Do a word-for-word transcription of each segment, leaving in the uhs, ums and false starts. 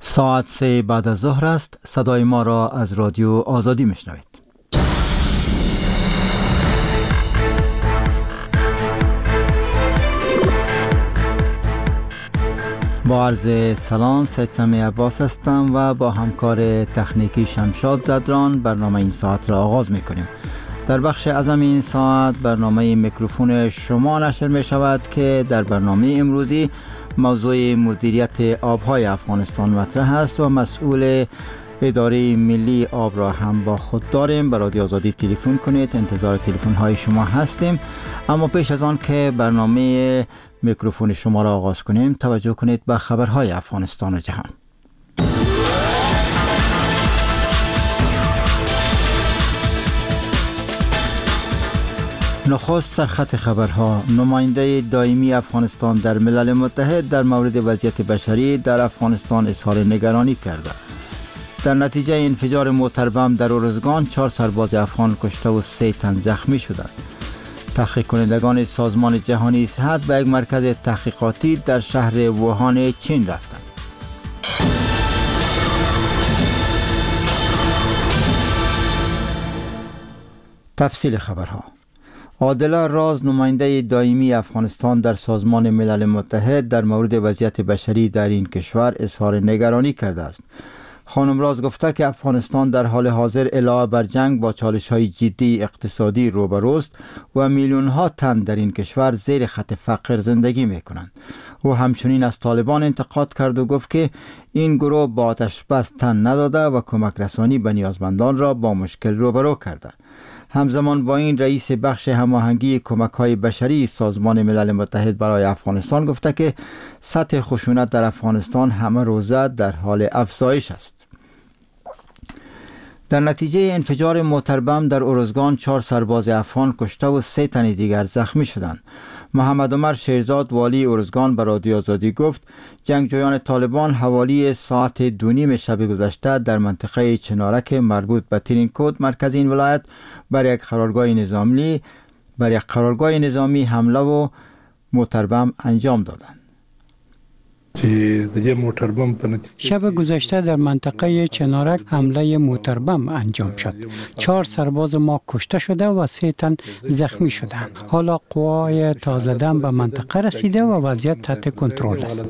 ساعت سه بعد از ظهر است. صدای ما را از رادیو آزادی میشنوید. با عرض سلام، سید سمی عباس هستم و با همکار تکنیکی شمشاد زدران برنامه این ساعت را آغاز میکنیم. در بخش اعظم این ساعت برنامه میکروفون شما نشر می شود که در برنامه امروزی موضوع مدیریت آبهای افغانستان مطرح است و مسئول اداره ملی آب را هم با خود داریم. برای رادیو آزادی تلفن کنید، انتظار تلفن های شما هستیم. اما پیش از آن که برنامه میکروفون شما را آغاز کنیم، توجه کنید به خبرهای افغانستان و جهان. نخست سرخط خبرها. نماینده دائمی افغانستان در ملل متحد در مورد وضعیت بشری در افغانستان اظهار نگرانی کرده. در نتیجه انفجار موتر بم در ارزگان چهار سرباز افغان کشته و سه تن زخمی شدند. تحقیق کنندگان سازمان جهانی صحت به یک مرکز تحقیقاتی در شهر ووهان چین رفتند. تفصیل خبرها. عادله راز، نماینده دائمی افغانستان در سازمان ملل متحد در مورد وضعیت بشری در این کشور اظهار نگرانی کرده است. خانم راز گفته که افغانستان در حال حاضر علاوه بر جنگ با چالش‌های جدی اقتصادی روبروست و میلیون‌ها تن در این کشور زیر خط فقر زندگی می‌کنند. او همچنین از طالبان انتقاد کرد و گفت که این گروه با آتش بس تن نداده و کمک رسانی به نیازمندان را با مشکل روبرو کرده. همزمان با این رئیس بخش هماهنگی کمک‌های بشری سازمان ملل متحد برای افغانستان گفته که سطح خشونت در افغانستان همه روزه در حال افزایش است. در نتیجه انفجار موتر بم در ارزگان چهار سرباز افغان کشته و سه تن دیگر زخمی شدند. محمد عمر شیرزاد والی ارزگان به رادیو آزادی گفت جنگجویان طالبان حوالی ساعت دو نیم شب گذشته در منطقه چنارک مربوط به ترینکوت مرکز این ولایت بر یک قرارگاه نظامی بر یک قرارگاه نظامی حمله و موتر بم انجام دادند. شب گذشته در منطقه چنارک حمله موتر بم انجام شد. چهار سرباز ما کشته شده و سه تن زخمی شدند. حالا قوای تازه دم به منطقه رسیده و وضعیت تحت کنترل است.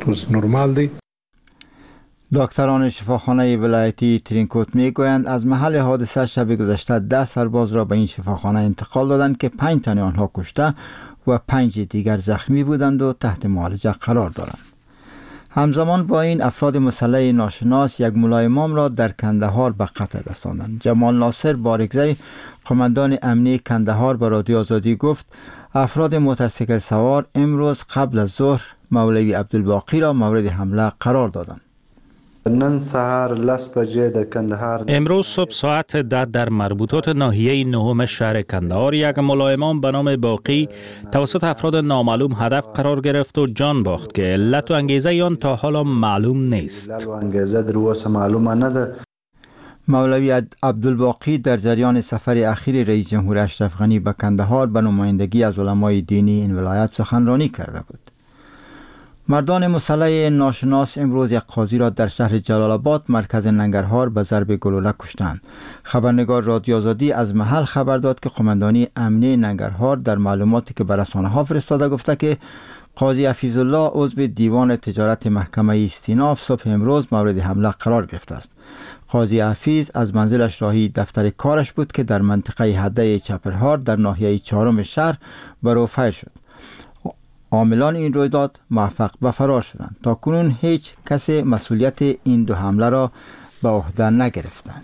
دکتران شفاخانه ولایتی ترینکوت میگویند از محل حادثه شب گذشته ده سرباز را به این شفاخانه انتقال دادند که پنج تن آنها کشته و پنج دیگر زخمی بودند و تحت معالجه قرار دارند. همزمان با این افراد مسلح ناشناس یک ملای امام را در کندهار به قتل رساندند. جمال ناصر بارگزی، قماندان امنی کندهار به رادیو آزادی گفت افراد موتورسیکل سوار امروز قبل از ظهر مولوی عبدالباقی را مورد حمله قرار دادند. نن سهار لس بجه در کندهار امروز صبح ساعت ده در مربوطات ناحیه نهم شهر کندهار یک ملای امام به نام باقی توسط افراد نامعلوم هدف قرار گرفت و جان باخت که علت و انگیزه آن تا حالا معلوم نیست. علت و انگیزه در اوسه معلومه نده. مولوی عبدالباقی در جریان سفر اخیر رئیس جمهور اشرف غنی به کندهار به نمایندگی از علمای دینی این ولایت سخنرانی کرده بود. مردان مسلح ناشناس امروز یک قاضی را در شهر جلال آباد مرکز ننگرهار به ضرب گلوله کشتند. خبرنگار رادیو آزادی از محل خبر داد که قماندانی امنی ننگرهار در معلوماتی که به رسانه‌ها فرستاده گفته که قاضی حفیظ الله عضو دیوان تجارت محکمه استیناف صبح امروز مورد حمله قرار گرفته است. قاضی حفیظ از منزلش راهی دفتر کارش بود که در منطقه هده چپرهار در ناحیه چهارم شهر برو فیر شد. عاملان این رویداد موفق به فرار شدند. تا کنون هیچ کسی مسئولیت این دو حمله را به عهده نگرفتند.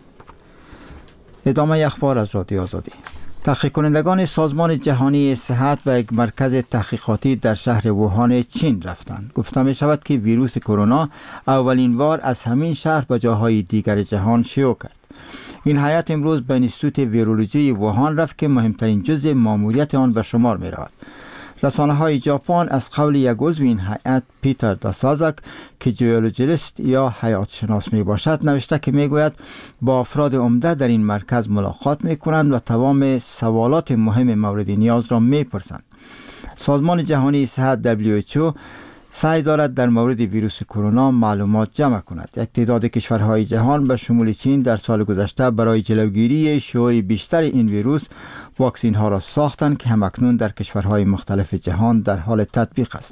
ادامه اخبار از رادیو آزادی. تحقیق کنندگان سازمان جهانی صحت به یک مرکز تحقیقاتی در شهر ووهان چین رفتند. گفته می شود که ویروس کرونا اولین بار از همین شهر به جاهای دیگر جهان شیوع کرد. این هیئت امروز به انستیتوت ویرولوژی ووهان رفت که مهمترین جزء ماموریت آن به شمار می رود. رسانه های ژاپن از قول یک عضو این هیئت پیتر داسازاک که جیولوژیست یا حیات شناس می باشد نوشته که می گوید با افراد عمده در این مرکز ملاقات می کنند و تمام سوالات مهم مورد نیاز را می پرسند. سازمان جهانی صحت دبلیو اچ او سعی دارد در مورد ویروس کرونا معلومات جمع کند. یک تعداد کشورهای جهان به شمول چین در سال گذشته برای جلوگیری شیوع بیشتر این ویروس واکسین ها را ساختند که همکنون در کشورهای مختلف جهان در حال تطبیق است.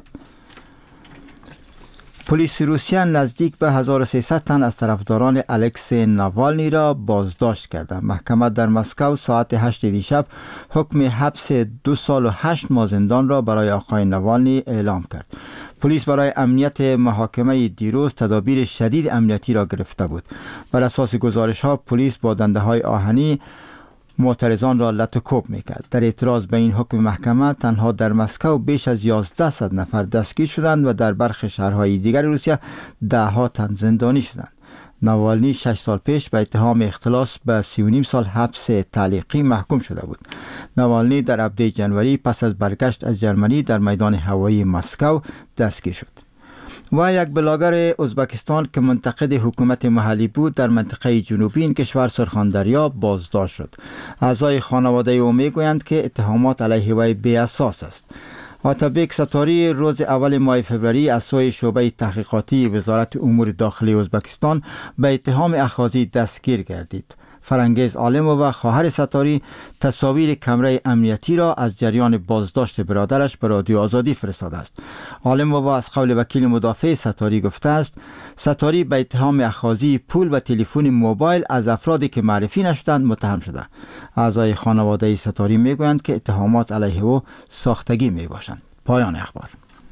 پلیس روسیه نزدیک به هزار و سیصد تن از طرفداران الکسی ناوالنی را بازداشت کرده. محکمه در مسکو ساعت هشت دیشب حکم حبس دو سال و هشت ماه زندان را برای آقای ناوالنی اعلام کرد. پلیس برای امنیت محاکمه دیروز تدابیر شدید امنیتی را گرفته بود. بر اساس گزارش ها پلیس با دنده های آهنی معترضان را لط و کوب میکرد. در اعتراض به این حکم محکمه تنها در مسکو بیش از یازده صد نفر دستگیر شدند و در برخی شهرهای دیگر روسیه ده ها تن زندانی شدند. ناوالنی شش سال پیش به اتهام اختلاس به سی و نیم سال حبس تعلیقی محکوم شده بود. ناوالنی در هفده جنوری پس از برگشت از جرمنی در میدان هوایی مسکو دستگیر شد. و یک بلاگر ازبکستان که منتقد حکومت محلی بود در منطقه جنوبی این کشور سرخاندریا بازداشت شد. اعضای خانواده او میگویند که اتهامات علیه وی بی اساس است. آتابک ستاری روز اول ماه فوریه از سوی شعبه تحقیقاتی وزارت امور داخلی ازبکستان به اتهام اخاذی دستگیر گردید. فرنگیز عالمووا خواهر ستاری تصاویر کمره امنیتی را از جریان بازداشت برادرش به رادیو آزادی فرستاده است. عالمووا از قول وکیل مدافع ستاری گفته است ستاری به اتهام اخاذی پول و تلفن موبایل از افرادی که معرفی نشدند متهم شده. اعضای خانواده ستاری میگویند که اتهامات علیه او ساختگی میباشند. پایان اخبار.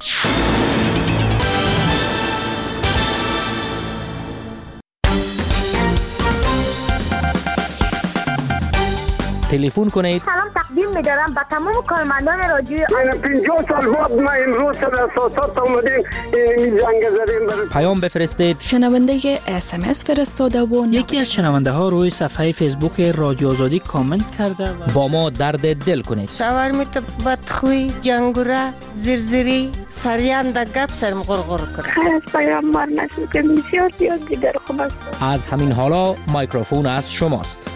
تلفن کنید. سلام تقدیم می‌دارم به تمام کارمندان رادیو. من پنجاه سال بعد ما امروز در اساسات اومدیم این جنگ زدیم برای پیام بفرستید. شنونده اس ام اس فرستاده و یکی از شنونده ها روی صفحه فیسبوک رادیو آزادی کامنت کرده و با ما درد دل کنید. شاورمیت بدخوی جنگوره زرزری سریان در گپ سرم غرغر کرد. خیلی پیام مار نشد که بسیار زیاد دیگر خوب است. از همین حالا میکروفون از شماست.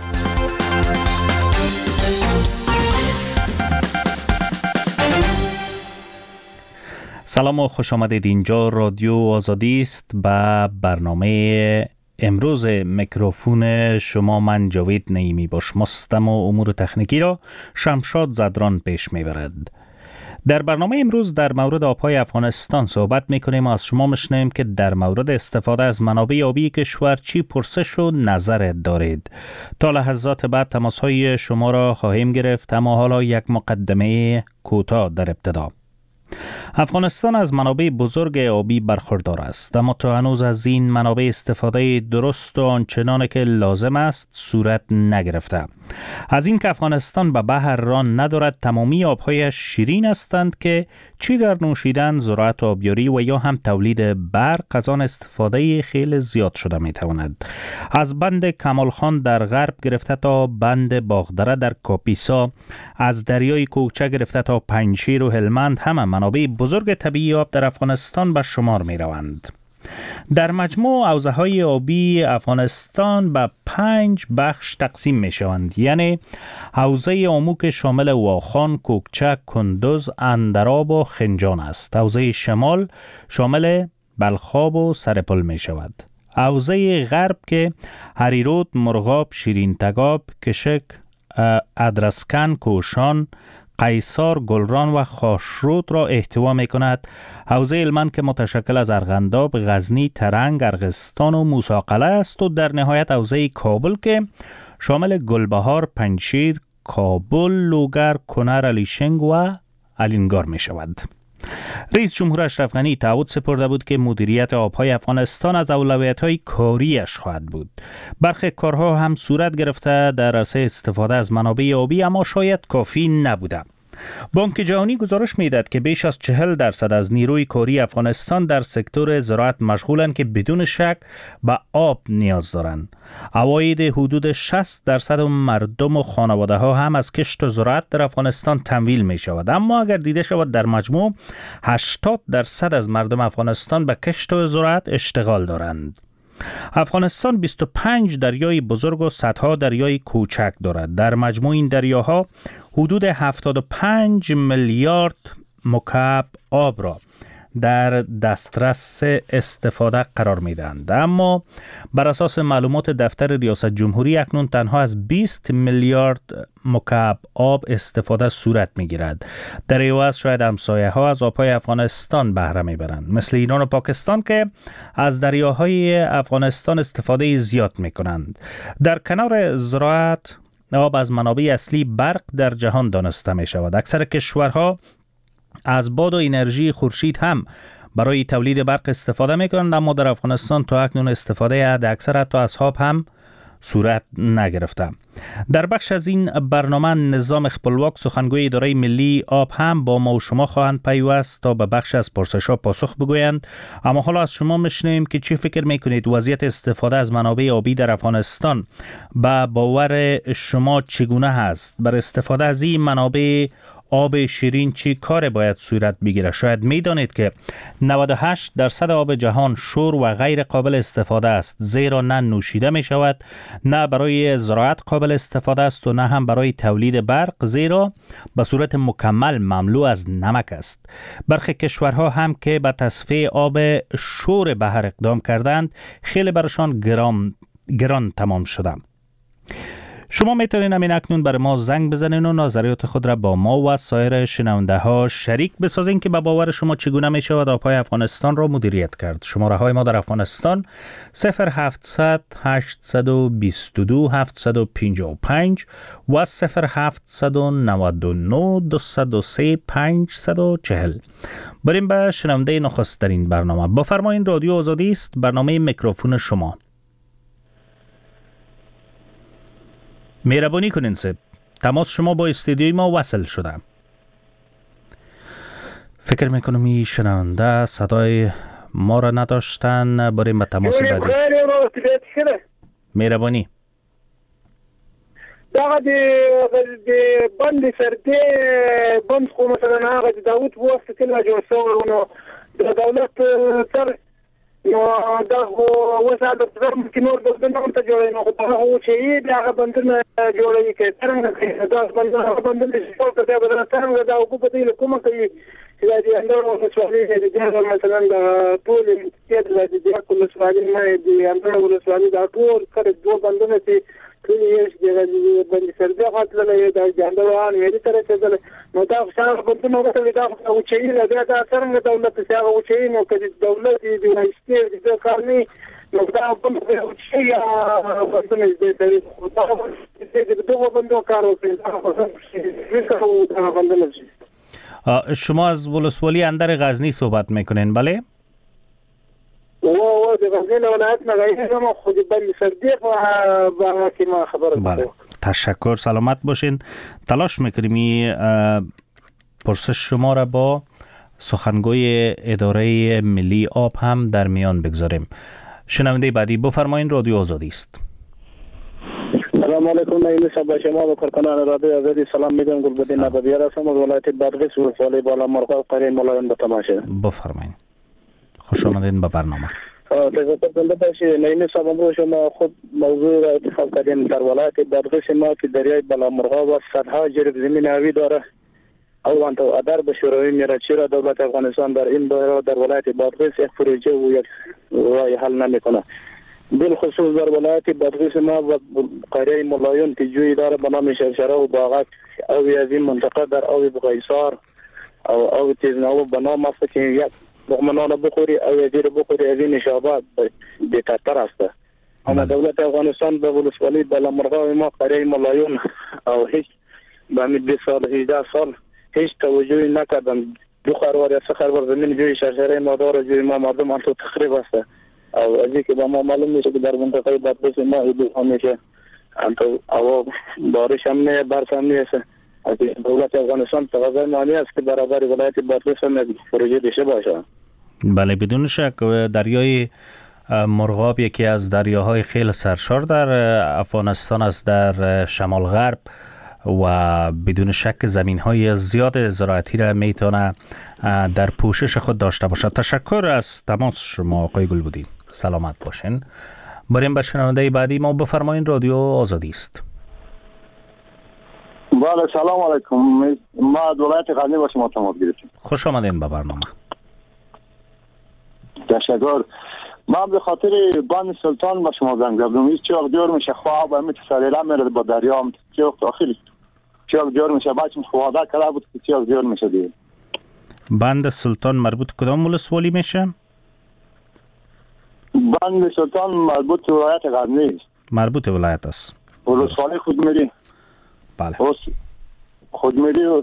سلام و خوش آمدید. اینجا رادیو آزادی است. به برنامه امروز میکروفون شما من جاوید نعیمی با شماستم و امور تکنیکی را شمشاد زدران پیش میبرد. در برنامه امروز در مورد آبهای افغانستان صحبت میکنیم و از شما میشنویم که در مورد استفاده از منابع آبی کشور چی پرسش و نظر دارید. تا لحظات بعد تماسهای شما را خواهیم گرفت، اما حالا یک مقدمه کوتاه در ابتدا. افغانستان از منابع بزرگ آبی برخوردار است، اما تا هنوز از این منابع استفاده درست و آنچنان که لازم است صورت نگرفته. از این که افغانستان به بحر ران ندارد، تمامی آبهایش شیرین هستند که چی در نوشیدن، زراعت و آبیاری و یا هم تولید برق از آن استفاده خیلی زیاد شده می تواند. از بند کمال خان در غرب گرفته تا بند باغدره در کاپیسا، از دریای کوکچه گرفته تا پنجشیر و هلمند، همه منابع بزرگ طبیعی آب در افغانستان به شمار می روند. در مجموع حوزه های آبی افغانستان به پنج بخش تقسیم می شوند، یعنی حوزه عمو که شامل واخان، کوکچه، کندوز، اندراب و خنجان است. حوزه شمال شامل بلخاب و سرپل می شود. حوزه غرب که هریرود، مرغاب، شیرین تگاب، کشک، ادرسکن، کوشان، قیصار، گلران و خاشرود را احتوا می کند. حوزه هلمند که متشکل از ارغنداب، غزنی، ترنگ، ارغستان و موسی-قلعه است و در نهایت حوزه کابل که شامل گلبهار، پنجشیر، کابل، لوگر، کنر، علیشنگ و الینگار می شود. رئیس جمهور اشرف غنی تعهد سپرده بود که مدیریت آبهای افغانستان از اولویت‌های کاریش خواهد بود. برخی کارها هم صورت گرفته در راسته استفاده از منابع آبی، اما شاید کافی نبوده. بانک جهانی گزارش می‌دهد که بیش از چهل درصد از نیروی کاری افغانستان در سکتور زراعت مشغولند که بدون شک به آب نیاز دارند. عواید حدود شصت درصد مردم و خانواده ها هم از کشت و زراعت در افغانستان تمویل می شود، اما اگر دیده شود در مجموع هشتاد درصد از مردم افغانستان به کشت و زراعت اشتغال دارند. افغانستان بیست و پنج دریای بزرگ و صدها دریای کوچک دارد. در مجموع این دریاها حدود هفتاد و پنج میلیارد مکعب آب را در دسترس استفاده قرار میدهند. اما بر اساس معلومات دفتر ریاست جمهوری اکنون تنها از بیست میلیارد مکعب آب استفاده صورت میگیرد. در عوض شاید همسایه ها از آبهای افغانستان بهره میبرند، مثل ایران و پاکستان که از دریاهای افغانستان استفاده زیاد میکنند. در کنار زراعت، آب از منابع اصلی برق در جهان دانسته می شود. اکثر کشورها از باد و انرژی خورشید هم برای تولید برق استفاده می کنند، اما در افغانستان تا اکنون استفاده حد اکثر حتی از آب هم صورت نگرفته. در بخش از این برنامه نظام خپلواک سخنگوی اداره ملی آب هم با ما و شما خواهند پیوست تا به بخش از پرسش‌ها پاسخ بگویند. اما حالا از شما میشنویم که چی فکر میکنید وضعیت استفاده از منابع آبی در افغانستان با باور شما چگونه هست؟ بر استفاده از این منابع آب شیرین چی کار باید صورت بگیره؟ شاید میدانید که نود و هشت درصد آب جهان شور و غیر قابل استفاده است، زیرا نه نوشیده می شود، نه برای زراعت قابل استفاده است و نه هم برای تولید برق، زیرا به صورت مکمل مملو از نمک است. برخی کشورها هم که به تصفیه آب شور بحر اقدام کردند، خیلی برشان گران گران تمام شده. شما میتونین همین اکنون بر ما زنگ بزنین و نظریات خود را با ما و سایر شنونده ها شریک بسازین که به باور شما چگونه می شود آبهای افغانستان را مدیریت کرد. شماره های ما در افغانستان صفر هفتصد هشتصد و بیست و دو هفتصد و پنجاه و پنج و صفر هفتصد و نود و نه دویست و سه پانصد و چهل. بریم به شنونده نخسترین برنامه. بفرمایین، رادیو آزادی است، برنامه میکروفون شما. مهربانی کنین سب تماس شما با استودیوی ما وصل شده. فکر میکنم این شنونده صدای ما را نداشتن. بریم به تماس بعدی. مهربانی. دغه د بند سرده بند خو مثلا هغه د داوود واسطه کله جوړ شوی نو د دولت تر نو دا وسه د فرم کې نور د بندونو ته جوړې نو دا هو چې دا بندونه جوړې کې څنګه دا بندونه بندونه چې څو ته بدل څنګه دا کو په دې کومه کوي چې دا اندورو مسؤلیت دي دا مثلا دا ټول چې د دې کوم مسؤلیت نه دي اندورو مسؤلیت دا ټول کړه دوه بندونه چې کله یې د باندې سرده خاطر له دا اندورو ان یې تر څه ده نو دا څنګه بندونه وکړي دا او چې دا دا څنګه دولت څنګه او چې نو کله دولت دې وایي د کارني نو دا په چې یا بندونه دې ته دا د دوه بندو کار وکړي دا بندونه شما از ولسوالی اندر غزنی صحبت میکنین، بله؟ و و د غزنی ولایت نه غیر ما خود بند سردی با کی ما خبر بله. تشکر، سلامت باشین. تلاش میکنیم پرسش شما را با سخنگوی اداره ملی آب هم در میان بگذاریم. شنونده بعدی بفرمایین، رادیو آزادی است. سلام علیکم. نایل صاحب شما و کارکنان رادیو آزادی سلام میگم. گلبدین نبویار هستم از ولایت بادغیس ولسوالی بالا مرغاب قریه ملایان به تماشه. بفرمایید. خوش آمدین به برنامه. تشکر زنده باشید. نایل صاحب امروز شما خود موضوع را انتخاب کردین. در ولایت بادغیس ما که دریای بالا مرغاب و صدها جریب زمین آبی داره. او انت ادار به شوروی میراچی را دولت افغانستان در این دوره در ولایت بادغیس یک پروژه و یک راه حل نمیکنه. بالخصوص در ولایت بادغیس ما و قریه ملایون که جوی داره به نام شرشره و باغک او از این منطقه در او بغیسار او او تیزناو به نام است که یک لقمه بخوری او یزیر بخوری از این نشابات بهتر است. اما دولت افغانستان به ولسوالی بالا مرغاب ما قریه ملایون او هیچ به امید بیست سال هجده سال هیچ توجهی نکردن. دو خروار یا سه خروار زمین جوی شرشره ما داره، جوی ما مردم انتو تخریب است. او ازی که با ما معلوم میشه که در منطقه بادغیس ما حدود همیشه انتو او بارش هم نه برف هم نیست. از دولت افغانستان تقاضای مالی است که برابر ولایت بادغیس هم پروژه داشته باشه. بله، بدون شک دریای مرغاب یکی از دریاهای خیلی سرشار در افغانستان است، در شمال غرب، و بدون شک زمین‌های زیاد زراعتی را میتونه در پوشش خود داشته باشد. تشکر از تماس شما آقای گلبدین. سلامت باشین. بریم به شنونده بعدی. ما بفرمایین، رادیو آزادی است. بله، سلام علیکم. ما از ولایت غزنی با شما تماس گرفتیم. خوش آمدین به برنامه. تشکر. من به خاطر بند سلطان با شما زنگ زدم. این چه وقت دور میشه خواب همین سریلا میره با دریا چه وقت آخری چه وقت دور میشه بچم خواده کرده بود که چه وقت دور میشه دیگه. بند سلطان مربوط کدام ولسوالی میشه؟ بند سلطان مربوط به ولایت غزنی است. مربوط به ولایت است. ولسوالی خودمیری. بله. خودمیری.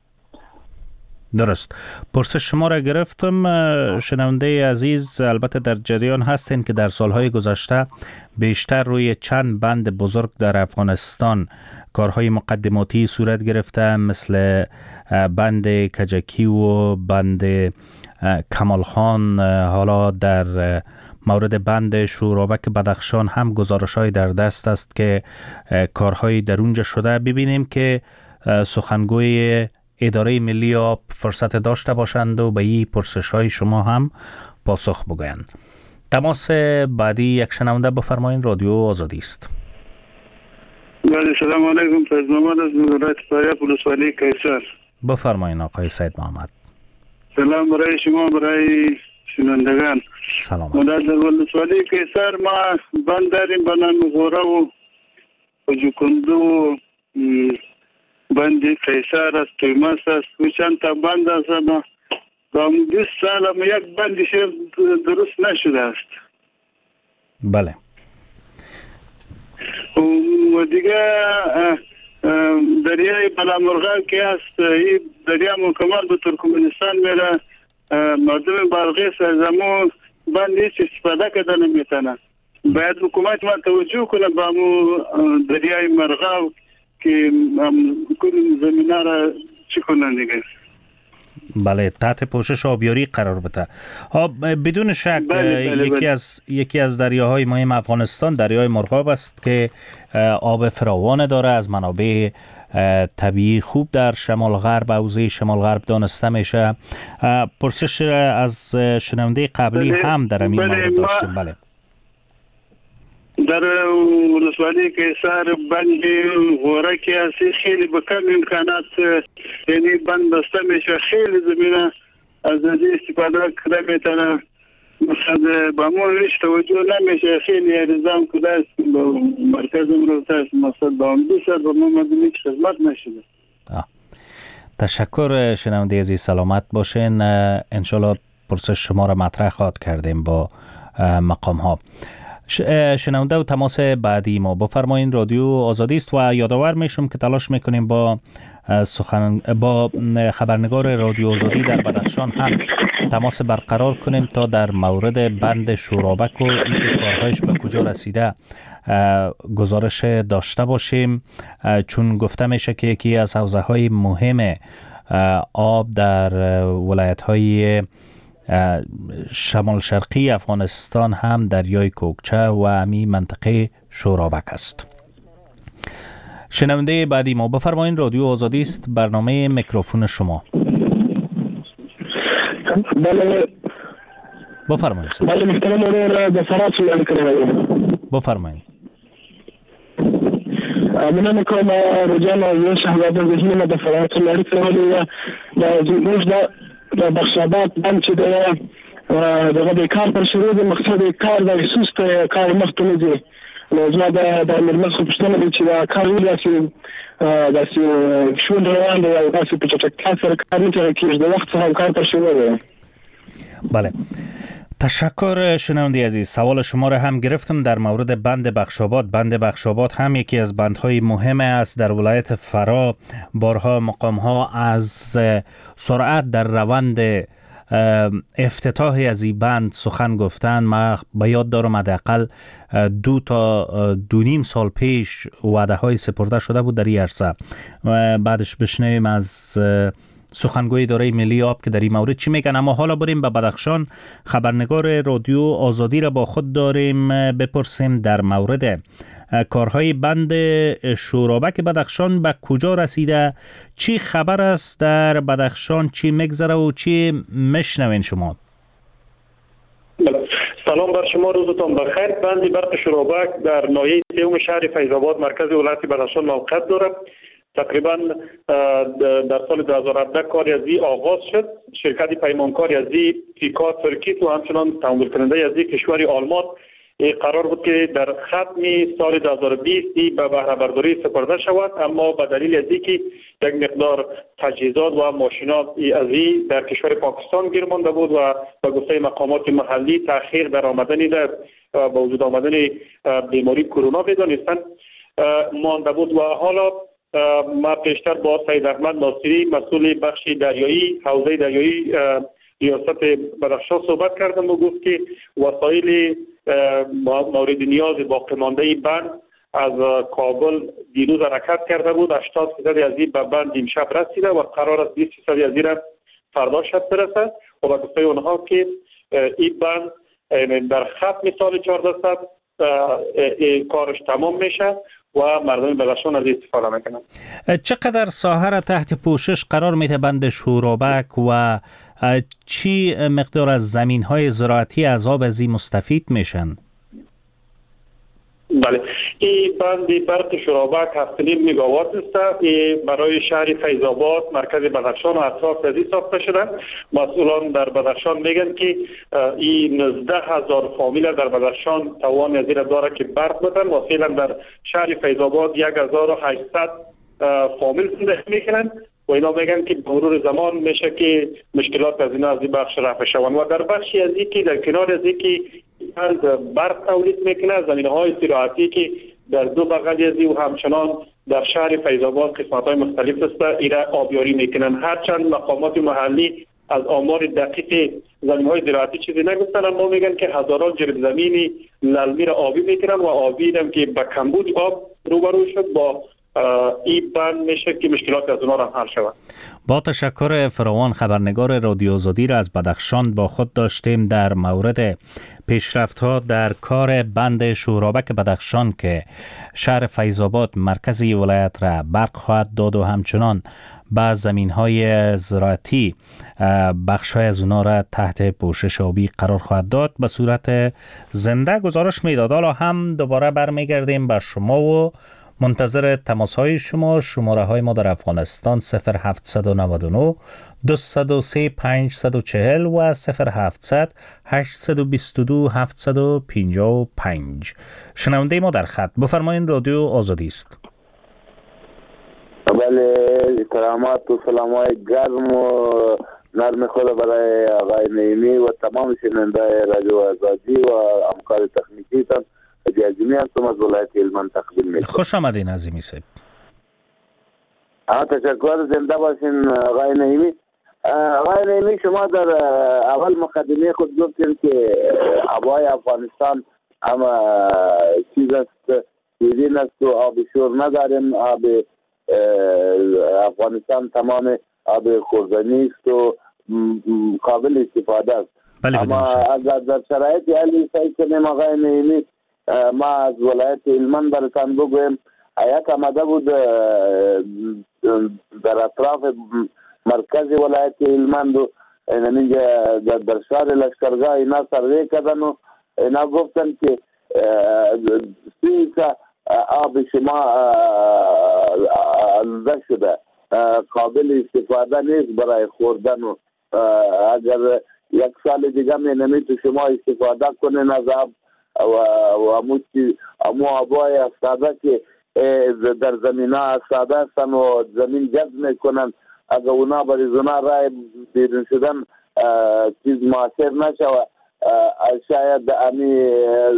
درست. پرسش شما را گرفتم. شنونده عزیز البته در جریان هستین که در سالهای گذشته بیشتر روی چند بند بزرگ در افغانستان کارهای مقدماتی صورت گرفته، مثل بند کجکی و بند کمال خان. حالا در مورد بند شورابک بدخشان هم گزارش‌های در دست است که کارهای در اونجا شده. ببینیم که سخنگوی اداره ملی آب فرصت داشته باشند و به این پرسش‌های شما هم پاسخ بگویند. تماس بعدی یک شنونده بفرمایید. رادیو آزادی است. بله، سلام علیکم. فیض محمد از ولایت فاریاب ولسوالی قیصر. بفرمایید آقای سید محمد. سلام برای شما، برای شنوندگان. سلام. ما در ولسوالی قیصر ما بند داریم، بند غوره و جوکندو و بند قیصر است، تویماس است و چند تا بند است. ما با بیست سال هم یک بندش درست نشده است. بله. و دیگه دریای بلامرغاب که هست، این دریا مکمل به ترکمنستان میره. مردم بلغیس از همون بند هیچ استفاده کرده نمیتونه. باید حکومت ما توجه کنه به همون دریای مرغاب که کل زمینه را چی کنن دیگه. بله، تحت پوشش آبیاری قرار بده. بدون شک بله بله یکی بله. از یکی از دریاهای مهم افغانستان دریای مرغاب است که آب فراوان داره، از منابع طبیعی خوب در شمال غرب حوزه شمال غرب دانسته میشه. پرسش از شنونده قبلی بله. هم در این بله مورد داشتیم. بله. در ولسوالی قیصر بند غوره که هستی خیلی به کم امکانات، یعنی بند بسته میشه، خیلی زمینه از این استفاده کرده میتونه. مثلا با ما هیچ توجه نمیشه، خیلی ارزام کده است با مرکز امروز هست. مثلا با هم بیسر با ما مدنی هیچ خدمت نشده. تشکر شنونده عزیز، سلامت باشین. انشالله پرسش شما را مطرح خواهد کردیم با مقام ها. شنونده و تماس بعدی ما بفرمایید. رادیو آزادی است و یادآور میشم که تلاش میکنیم با سخن با خبرنگار رادیو آزادی در بدخشان هم تماس برقرار کنیم تا در مورد بند شورابک و این کارهایش به کجا رسیده گزارش داشته باشیم، چون گفته میشه که یکی از حوزه های مهم آب در ولایت های شمال شرقی افغانستان هم دریای کوکچه و همی منطقه شورابک است. شنونده بعدی ما بفرمایید. رادیو آزادی است، برنامه میکروفون شما. بله بفرمایید. بله محترم را دفرات سوال کنم. بفرمایید. من میکنم رجال یه شهرده ذهنی ما دفرات سوال کنم و موش در بخشابات بند چه داره دغه د کار پر شروع د مقصد کار د سست کار مخته نه دي. نو زما د د مرمز خو پښتنه دي چې دا کار ویل چې داسې شون روان دی او داسې په چټکتیا سره کار نه کوي، د وخت څخه کار پر شروع دی. بله، تشکر شنونده عزیز. سوال شما را هم گرفتم در مورد بند بخشاباد. بند بخشاباد هم یکی از بندهای مهم است در ولایت فرا. بارها مقام ها از سرعت در روند افتتاح از این بند سخن گفتن. ما به یاد دارم حداقل دو تا دو نیم سال پیش وعده های سپرده شده بود در این عرصه. بعدش بشنویم از سخنگوی اداره ملی آب که در این مورد چی میگن. اما حالا بریم به بدخشان. خبرنگار رادیو آزادی را با خود داریم، بپرسیم در مورد کارهای بند شورابک بدخشان به کجا رسیده، چی خبر است در بدخشان، چی میگذره و چی میشنوین شما؟ سلام بر شما، روزتان بخیر. بند برق شورابک در ناحیه سوم شهر فیض‌آباد مرکز ولایت بدخشان موقعیت دارد. تقریبا در سال دو هزار و هفده کاری از این آغاز شد. شرکت پیمانکاری از این فیکا ترکیت و همچنان تمویل کننده از این کشور آلمان قرار بود که در ختم سال دو هزار و بیست به بهره برداری سپرده شود، اما به دلیل از اینکه یک مقدار تجهیزات و ماشینات از این در کشور پاکستان گیر مانده بود و به گفته مقامات محلی تأخیر در آمدن در با وجود آمدن بیماری کرونا بدانستند مانده بود. و حالا ما پیشتر با سید احمد ناصری مسئول بخش دریایی حوزه دریایی ریاست بدخشان صحبت کردم و گفت که وسایل مورد نیاز باقی مانده بند از کابل دیروز حرکت کرده بود. هشتاد فیصد از این به بند امشب رسیده و قرار است بیست فیصد از این فردا شب برسد و به گفته اونها که این بند در ختم سال چهاردهصد کارش تمام میشه و مردم بدخشان از استفاده میکنن. چقدر ساحه را تحت پوشش قرار میده بند شورابک و چی مقدار از زمین های زراعتی از آب از این مستفید میشن؟ بله، این بند برق شورابک هفت و نیم مگاوات است. برای شهر فیض آباد مرکز بدخشان و اطراف از این ساخته شدن. مسئولان در بدخشان میگن که این نوزده هزار فامیل در بدخشان توان از این داره که برق بدن و فعلا در شهر فیض آباد یک هزار و هشتصد فامیل زندگی میکنن و اینا میگن که به مرور زمان میشه که مشکلات از اینا از این بخش رفع شوند. و در بخشی از این که در کنار از این که برق تولید میکنه، زمینه های زراعتی که در دو بغل از و همچنان در شهر فیض آباد قسمت های مختلف است ایره آبیاری میکنن. هرچند مقامات محلی از آمار دقیق زمین های زراعتی چیزی نگفتن، اما میگن که هزاران جریب زمینی للمی را آبی میکنن و آبی هم که به کمبود آب روبرو شد با این بند میشه که مشکلات از اونها را حل شود. با تشکر فراوان خبرنگار رادیو آزادی را از بدخشان با خود داشتیم در مورد پیشرفت‌ها در کار بند شورابک بدخشان که شهر فیض آباد مرکزی ولایت را برق خواهد داد و همچنان بعض زمین‌های زراعتی بخش‌های از اونها را تحت پوشش آبی قرار خواهد داد. به صورت زنده گزارش میداد. حالا هم دوباره برمیگردیم به شما و منتظر تماس های شما. شماره های ما در افغانستان صفر هفت نه نه دو صفر سه پنج چهار صفر و صفر هفتصد هشتصد و بیست و دو هفتصد و پنجاه و پنج. شنونده ما در خط، بفرمایید. رادیو آزادی است. بله، کرامات و سلام های گرم و نرم خود برای آقای نعیمی و تمام شنونده رادیو آزادی و همکار تکنیکی تان عظیمی هستم از ولایت هلمند تقدیم میکنم. خوش آمدین عظیمی صاحب. تشکر، زنده باشین آقای نعیمی. آقای نعیمی، شما در اول مقدمه خود گفتین که هوای افغانستان اما چیز است، شیرین است و آب شور نداریم. آب افغانستان تمام آب خوردنی است و قابل استفاده است. اما اگر در شرایط حالی سعی کنیم آقای نعیمی، ما از ولایت هلمند براتان بگویم هیئت آمده بود در اطراف مرکز ولایت هلمند و در شهر لشکرگاه اینا سروی کردن و اینا گفتن که سیسا آب شما آلوده شده، قابل استفاده نیست برای خوردن و اگر یک سال دیگه می نمید شما استفاده کنین از آب و امو امو آبای افتاده که در زمین ها افتاده هستن و زمین جذب میکنن، اگر اونا بر اونا رای بیرون شدن چیز موثر نشود، شاید امی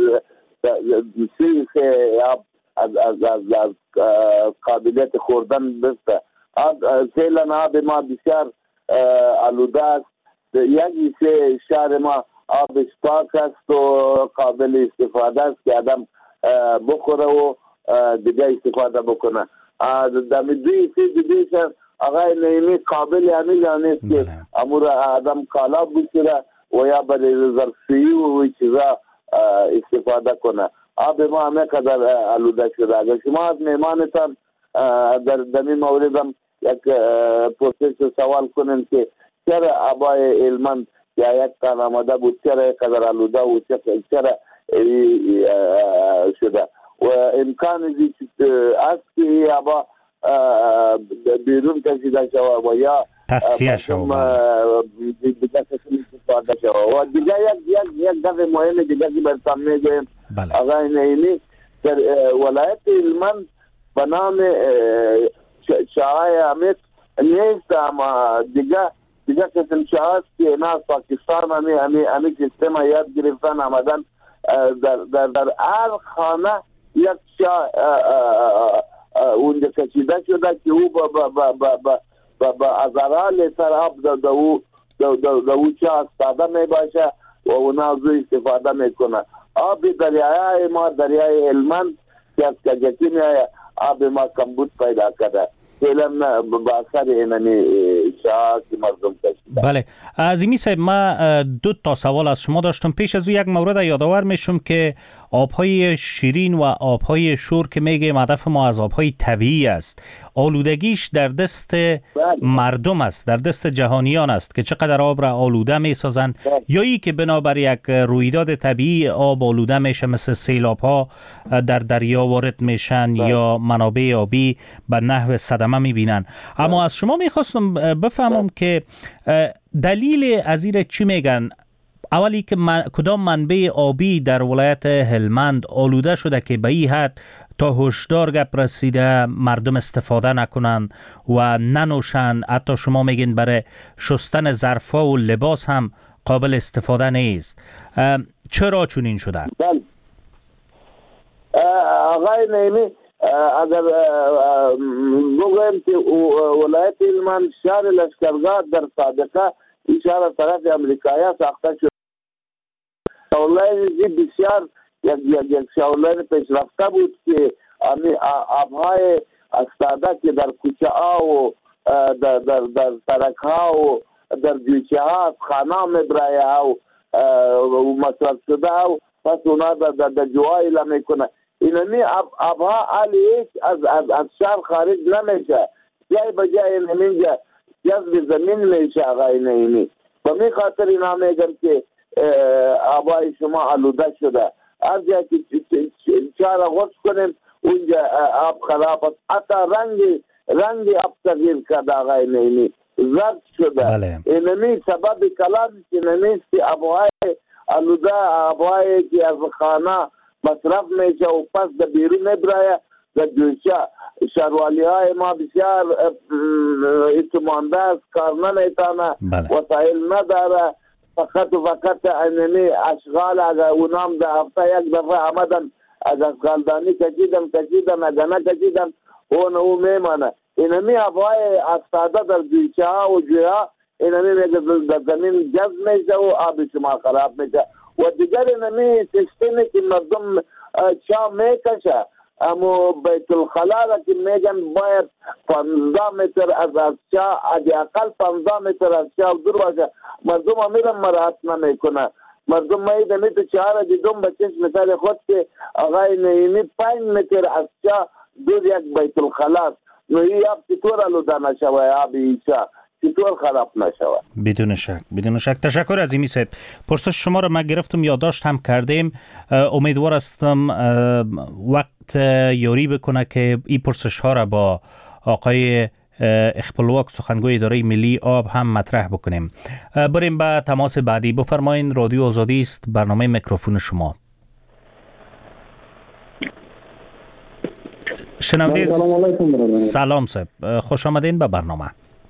سیس از از از از قابلیت خوردن بسته. فعلا آب ما بسیار آلوده است. یکی سه شهر ما آبش پاک است و قابل استفاده است که آدم بخوره و دیگه استفاده بکنه. در دوی سی دیگه آقای نعیمی قابل عمل نیست که امور آدم کالا بسیره و یا برای ظرفی و چیزا استفاده کنه. آب ما همه قدر آلوده شده. اگر شما از مهمانتان در دمی مورد هم یک پرسش سوال کنین که چرا آبای هلمند یا یک تن آمده بود چرا قدر آلوده و چرا شده و امکان است که آبا بیرون کشیده شود و یا تصفیه شود دیگه استفاده شود. و دیگه یک یک یک دفعه مهم دیگه که برسان میگیم آقای نعیمی در ولایت هلمند به نام شاهای امید نیست، اما دیگه دیگه قسم شهاست که اینا از پاکستان همی همی همی سیستم یاد گرفتن آمدن در در در هر خانه یک شاه اونجا کشیده شده که او با با با با با با با ازارها لیتر آب در او در او شاه استاده می باشه و اونا از استفاده میکنه. آب دریای ما دریای هلمند که از کجکی میایه آب ما کمبود پیدا کرده. بله عظیمی صاحب، ما دو تا سوال از شما داشتم. پیش از او یک مورد یادآور میشم که آبهای شیرین و آبهای شور که میگیم هدف ما از آبهای طبیعی است، آلودگیش در دست مردم است، در دست جهانیان است که چقدر آب را آلوده میسازند، یا ای که بنابر یک رویداد طبیعی آب آلوده میشه، مثل سیلاب ها در دریا وارد میشن یا منابع آبی به نحو صدمه میبینن. اما از شما میخواستم بفهمم که دلیل از این چی میگن؟ اولی که من، کدام منبع آبی در ولایت هلمند آلوده شده که به این حد تا هشدار گپ رسیده مردم استفاده نکنن و ننوشن، حتی شما میگین برای شستن ظرفا و لباس هم قابل استفاده نیست. چرا چنین شده؟ آقای نعیمی، اگر بگویم که ولایت هلمند شهر لشکرگاه در سابقه این شهر طرف امریکایی ساخته شد. شاورلاین بسیار یک یک شاورلاین پیشرفته بود که آبهای استاده که در کوچه ها و در در در سرک ها و در جوچه ها از خانه مبرایه ها و مصرف شده ها، پس اونا در در جوایی لمیکنه. اینمی آبها علی هیچ از از از شهر خارج نمیشه، جای به جای نمیشه جذب زمین میشه. آقای نعیمی به می خاطر اینا میگم که آبای شما آلوده شده. هر جایی که چهار غرص کنیم اونجا آب خراب است، حتی رنگ رنگ آب تغییر کرده. آقای نعیمی زرد شده. بله. اینمی سبب کلام که نمیست که آبهای آلوده، آبهای که از خانه مصرف میشه و پس در بیرون نبرایه در جوشه. شهروالی های ما بسیار اعتمانده است، کار نمیتانه، وسایل نداره، فقط و فقط اینمی اشغال. اگر اونام در هفته یک دفعه آمدن از اشغالدانی کشیدن کشیدن اگر نکشیدن اون او میمانه. اینمی هوای استاده در جویچه ها و جویه ها اینمی در زمین جذب میشه و آب شما خراب میشه. و دیگر اینمی سیستمی که مردم چا میکشه، اما بیت الخلا را که میگن باید پانزده متر از از چا، اقل پانزده متر از چا دور باشه، مردم هم میرن مراعات نمیکنه. مردم میدونی تو چهار دیدم به چشم مثال خود که آقای نعیمی پنج متر از چا دور یک بیت الخلا است. نو این آب چطور آلوده نشوه، آب ایچا چطور خراب نشوه؟ بدون شک بدون شک. تشکر عظیمی صاحب. پرسش شما را من گرفتم، یادداشت هم کردیم. امیدوار هستم وقت یاری بکنه که این پرسش ها را با آقای اخپلواک سخنگوی اداره ملی آب هم مطرح بکنیم. بریم به تماس بعدی. بفرمایید، رادیو آزادی است، برنامه میکروفون شما. شنونده سلام صاحب، خوش آمدین به برنامه.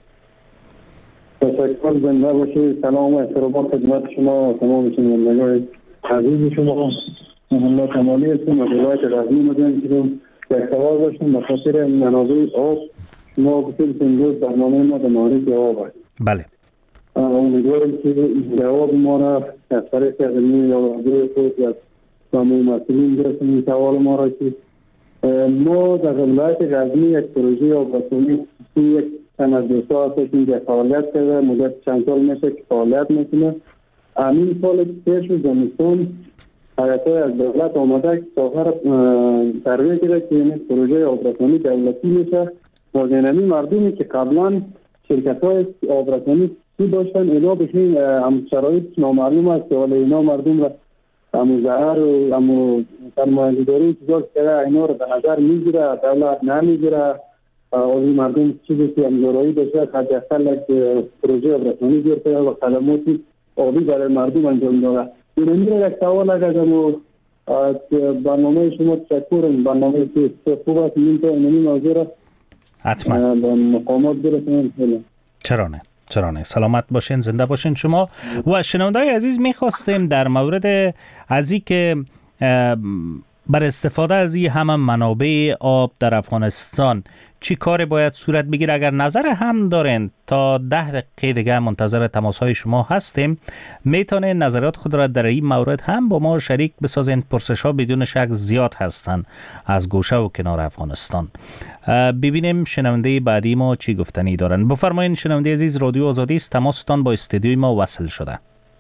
تشکر، زنده باشید. سلام و احترام خدمت شما تمام شنوندگان عزیز شما. محمد کمالی هستم از ولایت غزنی مدن که یک سوال داشتم به خاطر منابع آب. شما گفتید که امروز برنامه ما در مورد آب است. بله. امیدوارم که جواب ما را از طریق علمی یا وزیر خود یا تمام مسئولین برسونید. سوال ما را که ما در ولایت غزنی یک پروژه آبرسانی یک سن از دو سال هستیم که فعالیت کرده، مدت چند سال میشه که فعالیت میکنه. همین سال پیش و زمستان حیاتای از دولت آمده که ساخر ترویه کرده که این پروژه آبرسانی دولتی میشه و اینمی مردمی که قبلا شرکت های آبرسانی سی داشتن اینا بشین هم شرایط نامعلوم است که حالا اینا مردم را همو زهر و همو سرمایه‌گذاری چیزا کرده اینا را به نظر میگیره، دولت نمیگیره. اولی مردم چیزی که همزورایی داشته حداقل یک پروژه آبرسانی جور کرده و خدمات آبی برای مردم انجام داده. این یک سوال اگر از برنامه شما تشکرم، برنامه که خوب است این تا اینمی موضوع را حتما به مقامات برسونم. چرا نه چرا نه سلامت باشین، زنده باشین شما. و شنونده‌های عزیز میخواستیم در مورد از این که بر استفاده از این همه منابع آب در افغانستان چی کار باید صورت بگیره، اگر نظر هم دارین تا ده دقیقه دیگه منتظر تماس های شما هستیم، میتونین نظرات خود را در این مورد هم با ما شریک بسازین. پرسش ها بدون شک زیاد هستن از گوشه و کنار افغانستان. ببینیم شنونده بعدی ما چی گفتنی دارن. بفرمایین شنونده عزیز، رادیو آزادی است، تماستان با استودیوی ما وصل شده.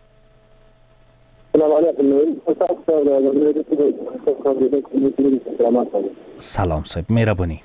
سلام صاحب، مهربانی.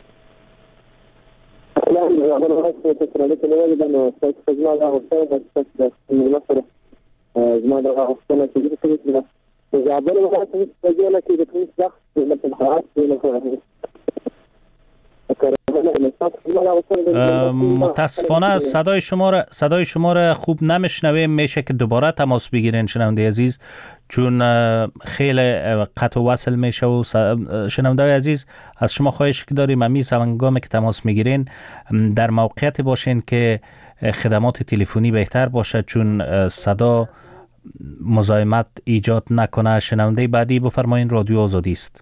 متاسفانه صدای شما را صدای شما را خوب نمیشنویم. میشه که دوباره تماس بگیرین شنونده عزیز، چون خیلی قطع و وصل میشه. و شنونده عزیز از شما خواهش داریم امی هنگامی که تماس میگیرین در موقعیت باشین که خدمات تلفنی بهتر باشه، چون صدا مزاحمت ایجاد نکنه. شنونده بعدی بفرمایین، رادیو آزادی است.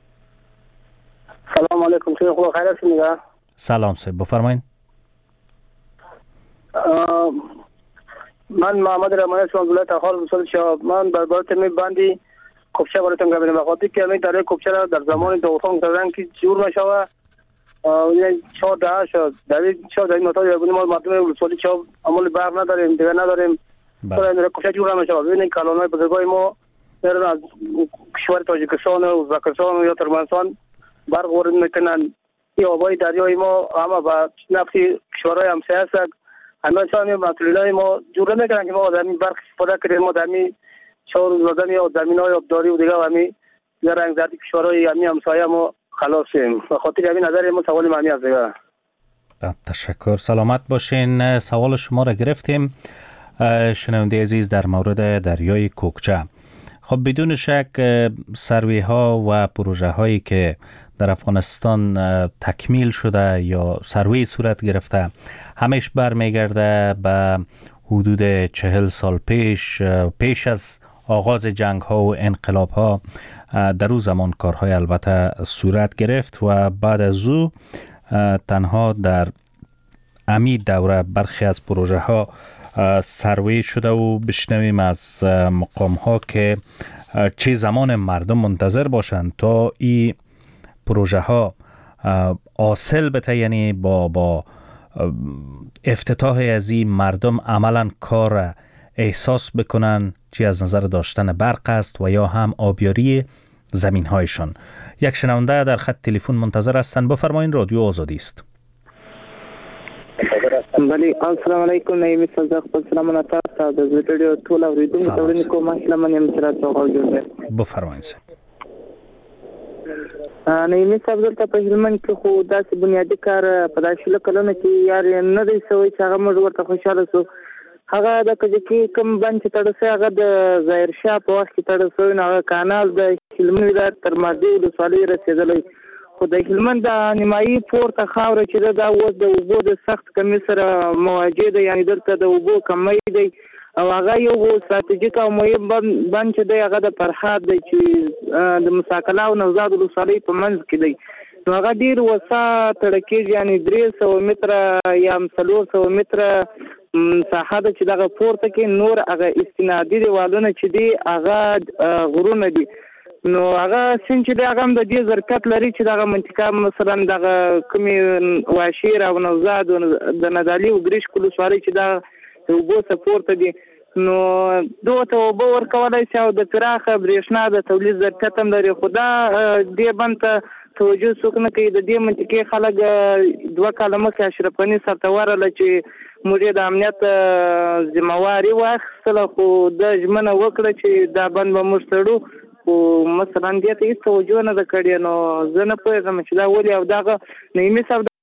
سلام علیکم، چه خوب خیر هستید؟ سلام صاحب، بفرمایین. من محمد رحمانی هستم از ولایت خار مسل شاه. من در باره می باندی کوپچه براتون گفتم بخاطر که می داره کوپچه را در زمان دوم کردن که جور نشوه. این چهار دهه شد در چهار دهه متای بودیم ما مردم ولسوالی چا عمل برق نداریم، دیگه نداریم. برای کوپچه جور نشوه. ببینید کالونای بزرگای ما در از کشور تاجیکستان و ازبکستان یا ترکمنستان برق وارد میکنن. این آبای دریای ما همه با نفتی کشورهای همسایه هست. همه سامی مسئولینای ما جور نمیکنن که ما آدمی برق استفاده کنیم. ما دمی چهار روز لازم یا زمین های آبداری و دیگه و همی دیگه رنگ زردی کشورهای همی همسایه ما خلاصیم. به خاطر همین نظر ما سوال معنی است دیگه. تشکر، سلامت باشین. سوال شما را گرفتیم شنونده عزیز در مورد دریای کوکچه. خب بدون شک سروی ها و پروژه هایی که در افغانستان تکمیل شده یا سروی صورت گرفته همیش برمیگرده به حدود چهل سال پیش، پیش از آغاز جنگ ها و انقلاب ها. در اون زمان کارهای البته صورت گرفت و بعد از او تنها در امی دوره برخی از پروژه ها سروی شده. و بشنویم از مقام ها که چه زمان مردم منتظر باشند تا این پروژه ها حاصل بده، یعنی با با افتتاح از این مردم عملا کار احساس بکنن، چی از نظر داشتن برق است و یا هم آبیاری زمین هایشان. یک شنونده در خط تلفن منتظر هستند. بفرمایین، رادیو آزادی است. بله، السلام علیکم. نایمی صدق سلام علیکم. تاسو د ویډیو ټول اوریدونکو ته ورنه کوم اسلام یم سره تاسو جوړ. بفرمایئ. نایمی صاحب دلته په هلمند کې خو داسې بنیادی کار په داسې کلونه کې یار نه دی سوی چې هغه موږ ورته خوشاله سو. هغه د کجکی کم بند چې تړسه هغه د ظاهر شاه په وخت کې تړسه نو هغه کانال د هلمند ولایت تر ماضي ولسوالۍ رسیدلی. خو د هلمند د نیمایي پورته خاوره چې دا اوس د اوبو د سخت کمی سره مواجه ده، یعنی دلته د اوبو کمی دی او هغه یو ستراتیژیک او مهم بند چې دی هغه د فرهاد دی چې د مساکله او نوزاد ولسوالۍ په منځ کې دی. نو هغه ډېر وسع تړل کېږي، یعنی درې سوه متره یا هم څلور سوه متره ساحه ده چې دغه پورته کې نور هغه استنادي دیوالونه چې دي هغه غرونه دي. نو هغه سین چې هغه هم د دې ظرفیت لري چې دغه منطقه مثلا دغه کومې واشیر او نوزاد د ندالي او ګریش ولسوالۍ چې دا د اوبو سپورت دي، نو دوه ته اوبه ورکولی شي او د پراخه برېښنا د تولید ظرفیت هم لري. خو دا دې بند ته توجه څوک نه کوي. د دې منطقې خلک دوه کاله مخکې اشرف غني سره ته ورغله چې موږ د امنیت ذمهواري واخیستله، خو د ژمنه وکړه چې دا بند به موږ تړو، خو مثلا دې ته هېڅ توجه نه ده کړې. نو زه نه پوهېږم چې دا ولې. او دغه نعیمي صاحب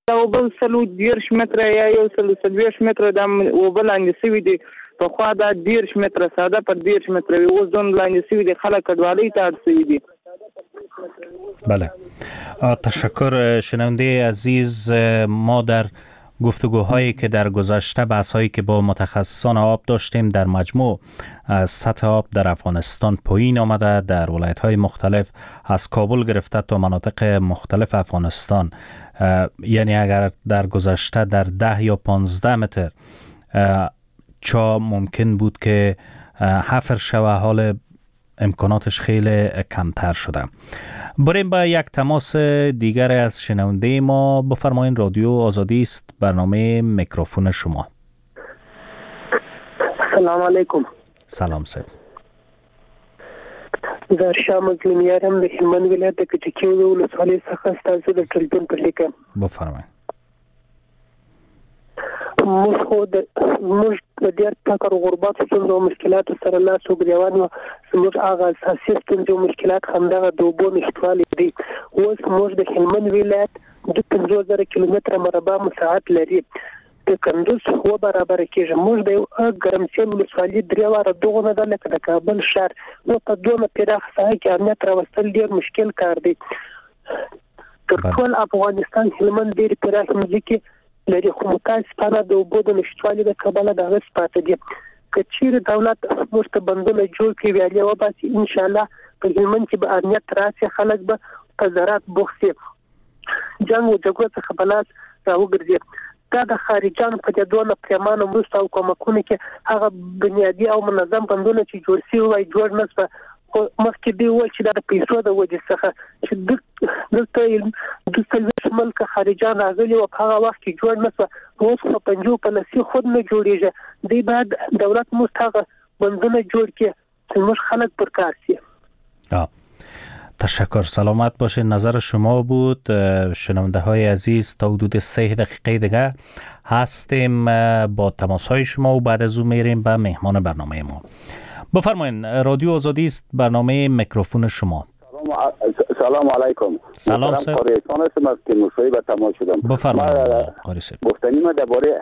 یو بل سلو دیرش متره یا یو سلو سلویش متره د اوبه لاندې سوي دي. پخوا دا دیرش متره ساده پر دیرش متره وي، اوس دون لاندې سوي دي، خلک کډوالۍ ته اړ سوي دي. بله تشکر شنونده عزیز. ما در گفتگوهایی که در گذشته بحث‌هایی که با متخصصان آب داشتیم در مجموع سطح آب در افغانستان پایین آمده، در ولایت‌های مختلف از کابل گرفته تا مناطق مختلف افغانستان، یعنی اگر در گذشته در ده یا پانزده متر چا ممکن بود که حفر شوه، حال امکاناتش خیلی کمتر شده. بریم با یک تماس دیگر از شنونده ما. بفرمایید، رادیو آزادی است، برنامه میکروفون شما. سلام علیکم. سلام صاحب. زه شاه مظلومیارم د هلمند ولایت د کټکی ولسوالۍ څخه ستاسو د ټلیفون په لیکه. بفرمایئ. موږ خو د موږ د ډېر فقر او غربت ستونزو او مشکلاتو سره لاس او ګریوان یو. زموږ هغه اساسي ستونزې او مشکلات همدغه د اوبو نشتوالی دي. اوس موږ د هلمند ولایت د پنځوس زره کیلومتره مربع مساحت لري. د کندوز هوا برابر کېږي. موږ د یو ګرمسیر ولسوالۍ درې واره دغونه ده لکه د کابل ښار. نو په دونه پراخه ساحه کې امنیت راوستل ډېر مشکل کار دی. تر ټول افغانستان هلمند ډېرې پراخې مځکې لري، خو متاسفانه د اوبو د نشتوالي د کبله دغه پاتې دي. که چیرې دولت موږ ته بندونه جوړ کړي، ویالې وباسي، انشاءالله په هلمند کې به امنیت راسي، خلک به په زراعت بوخت شي، جنګ او جګړو څخه به لاس راوګرځي. دا د خارجانو په دې دونه پریمانه مرسته او کومکونه کې هغه بنیادي او منظم بندونه چې جوړ شوي وای جوړ نه شوه. مخکې دی وویل چې دا د پیسو د وجې څخه چې دلته د څلوېښت ملکه خارجان راغلي وو، په هغه وخت کې جوړ نه شوه. اوس په پنجو په لسي خود نه جوړېږي. دی باید دولت موږ ته هغه بندونه جوړ کړي چې موږ خلک پر کار شي. تشکر، سلامت باشید. نظر شما بود. شنونده های عزیز، تا حدود سه دقیقه دیگه هستیم با تماس های شما و بعد از اون میریم به مهمان برنامه ما. بفرمایید، رادیو آزادی است، برنامه میکروفون شما. سلام علیکم. سلام سر. قاریسان هستم از که مصاحبه تماس شدم. بفرمایید قاریسان. گفتنی ما درباره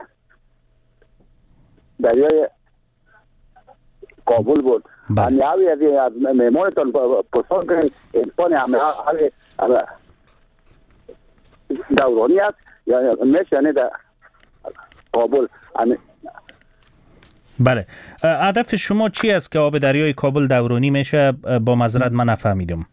دریای کابل بود. من یاوی از مهمانتان پرسان کنید انسان همه دورانی است یا میشه در کابل. بله، هدف شما چی است که آب دریای کابل دورانی میشه؟ با معذرت من نفهمیدم.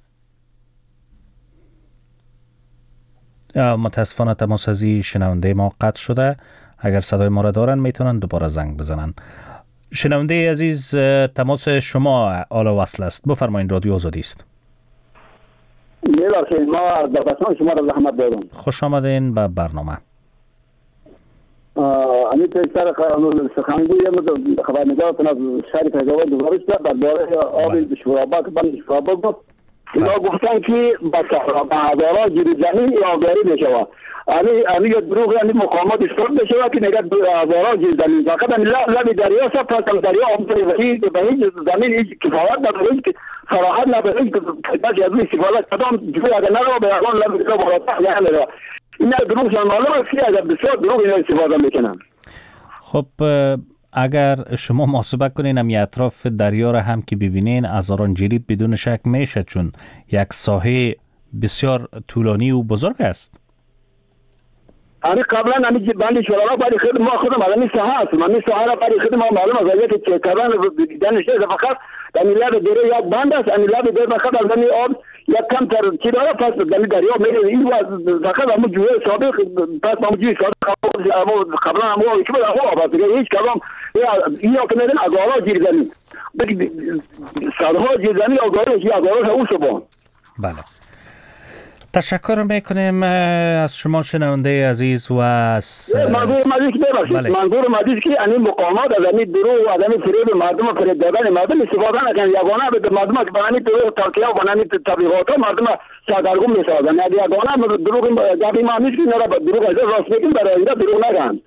متاسفانه تماس از شنونده ما قطع شده. اگر صدای ما را دارن میتونن دوباره زنگ بزنن. شنونده عزیز، تماس شما آلا وصل است. بفرمایید، رادیو آزادی است. میبخشید ما در پسان شما را زحمت دارم. خوش آمدین به برنامه. امی پیشتر سخنگوی خبرنگارتون از شهر فیض‌آباد گزارش کرد درباره آب شورابا که بند شورابا گفت. اینا گفتن که با هزارها جیر زمین آبیاری بشود. امی امی دروغ یعنی مقامات اشتراک بشود که نگه هزارها جیر زمین. فقط امی لب دریا است، پس دریا آمده به هیچ زمین هیچ کفایت نداره، هیچ صراحت نداره، هیچ کسی از این استفاده کدام جفای اگر نرو به اقلان لب دریا بالاتر یعنی نداره. این دروغ شان معلوم است که اگر بسیار دروغ اینا استفاده میکنن. خب اگر شما محاسبه کنین هم اطراف دریا را هم که ببینین، از آرانجیری بدون شک میشه، چون یک ساحه بسیار طولانی و بزرگ است. آره قبلا امی بند شورابا برای خود ما خودم آدمی ساحه است. من ساحه را برای خود ما معلوم است اگر که کردن دانش است فقط امی لب دریا یک بند است، امی لب دریا فقط از امی آب یک کم تر چی داره، پس امی دریا میره این فقط همون جوی سابق، پس همون جوی سابق همون قبلا همون که بود همون آب دیگه هیچ کدام یا که میدن اگارا جیر زمین صدها جیر زمین اگارا هیچ اگارا او شبان. بله، تشکر میکنیم از شما شنونده عزیز. و از منظور مدیش ببخشید، منظور مدیش که این مقامات از این درو و از این فریب مردم فریب دادن مردم استفاده نکنن. یگانه به مردم که بنامی درو ترکیه و بنامی تبلیغات مردم سردرگم میسازن. یگانه دروغ جابی ما نیست که اینا را دروغ از راست بگیم، برای اینجا دروغ نگن.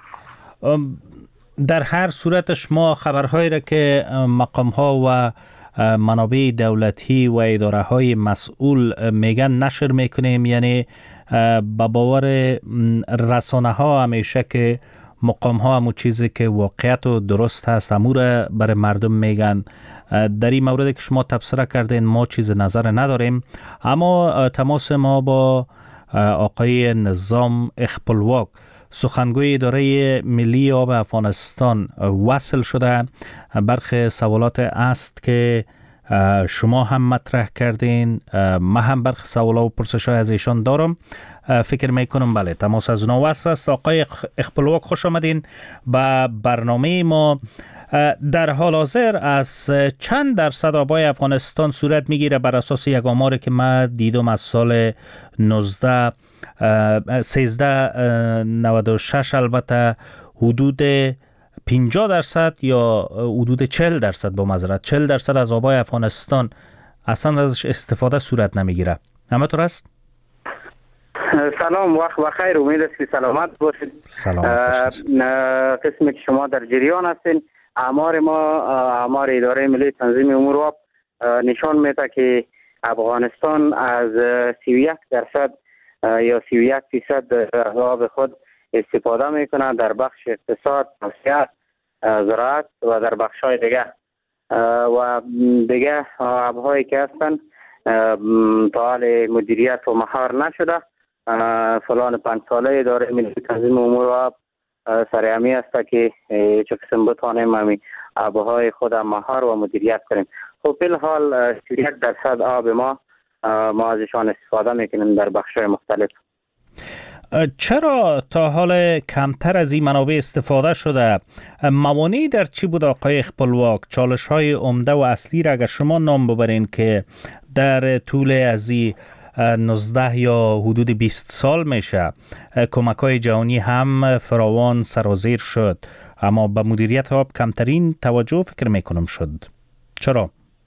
در هر صورت شما خبرهایی را که مقام ها و منابع دولتی و اداره های مسئول میگن نشر میکنیم، یعنی با باور رسانه ها همیشه که مقام ها همون چیزی که واقعیت و درست هست همون را برای مردم میگن. در این مورد که شما تبصره کردین ما چیز نظر نداریم، اما تماس ما با آقای نظام اخپلواک سخنگوی اداره ملی آب افغانستان وصل شده. برخی سوالات است که شما هم مطرح کردین، ما هم برخی سوالات و پرسش های از ایشان دارم. فکر میکنم بله تماس از اونا وصل است. آقای اخپلواک خوش آمدین به برنامه ما. در حال حاضر از چند درصد آبای افغانستان صورت میگیره بر اساس یک آماری که من دیدم از سال نوزده سیزده نود و شش، البته حدود پنجاه درصد یا حدود چهل درصد با معذرت چهل درصد از آبای افغانستان اصلا ازش استفاده صورت نمیگیره. همینطور است؟ سلام، وقت بخیر، امید است که سلامت باشید. سلامت باشید. قسمی که شما در جریان هستین، آمار ما آمار اداره ملی تنظیم امور آب نشان میده که افغانستان از سی و یک درصد یا سی و یک فیصد از آب خود استفاده میکنه در بخش اقتصاد، صحت، زراعت و در بخش‌های دیگه. و دیگه آب‌هایی که هستن تا حال مدیریت و مهار نشده. فلان پنج ساله اداره ملی تنظیم امور آب سرهمی است که چه قسم بتانیم همین آب‌های خود مهار و مدیریت کنیم. خب فی الحال سی و یک درصد آب ما ما ازشان استفاده میکنیم در بخش‌های مختلف. چرا تا حال کمتر از این منابع استفاده شده؟ موانعی در چی بود آقای اخپلواک؟ چالش های عمده و اصلی را اگر شما نام ببرین که در طول از این نوزده یا حدود بیست سال میشه کمک های جهانی هم فراوان سرازیر شد، اما به مدیریت آب کمترین توجه فکر میکنم شد. چرا؟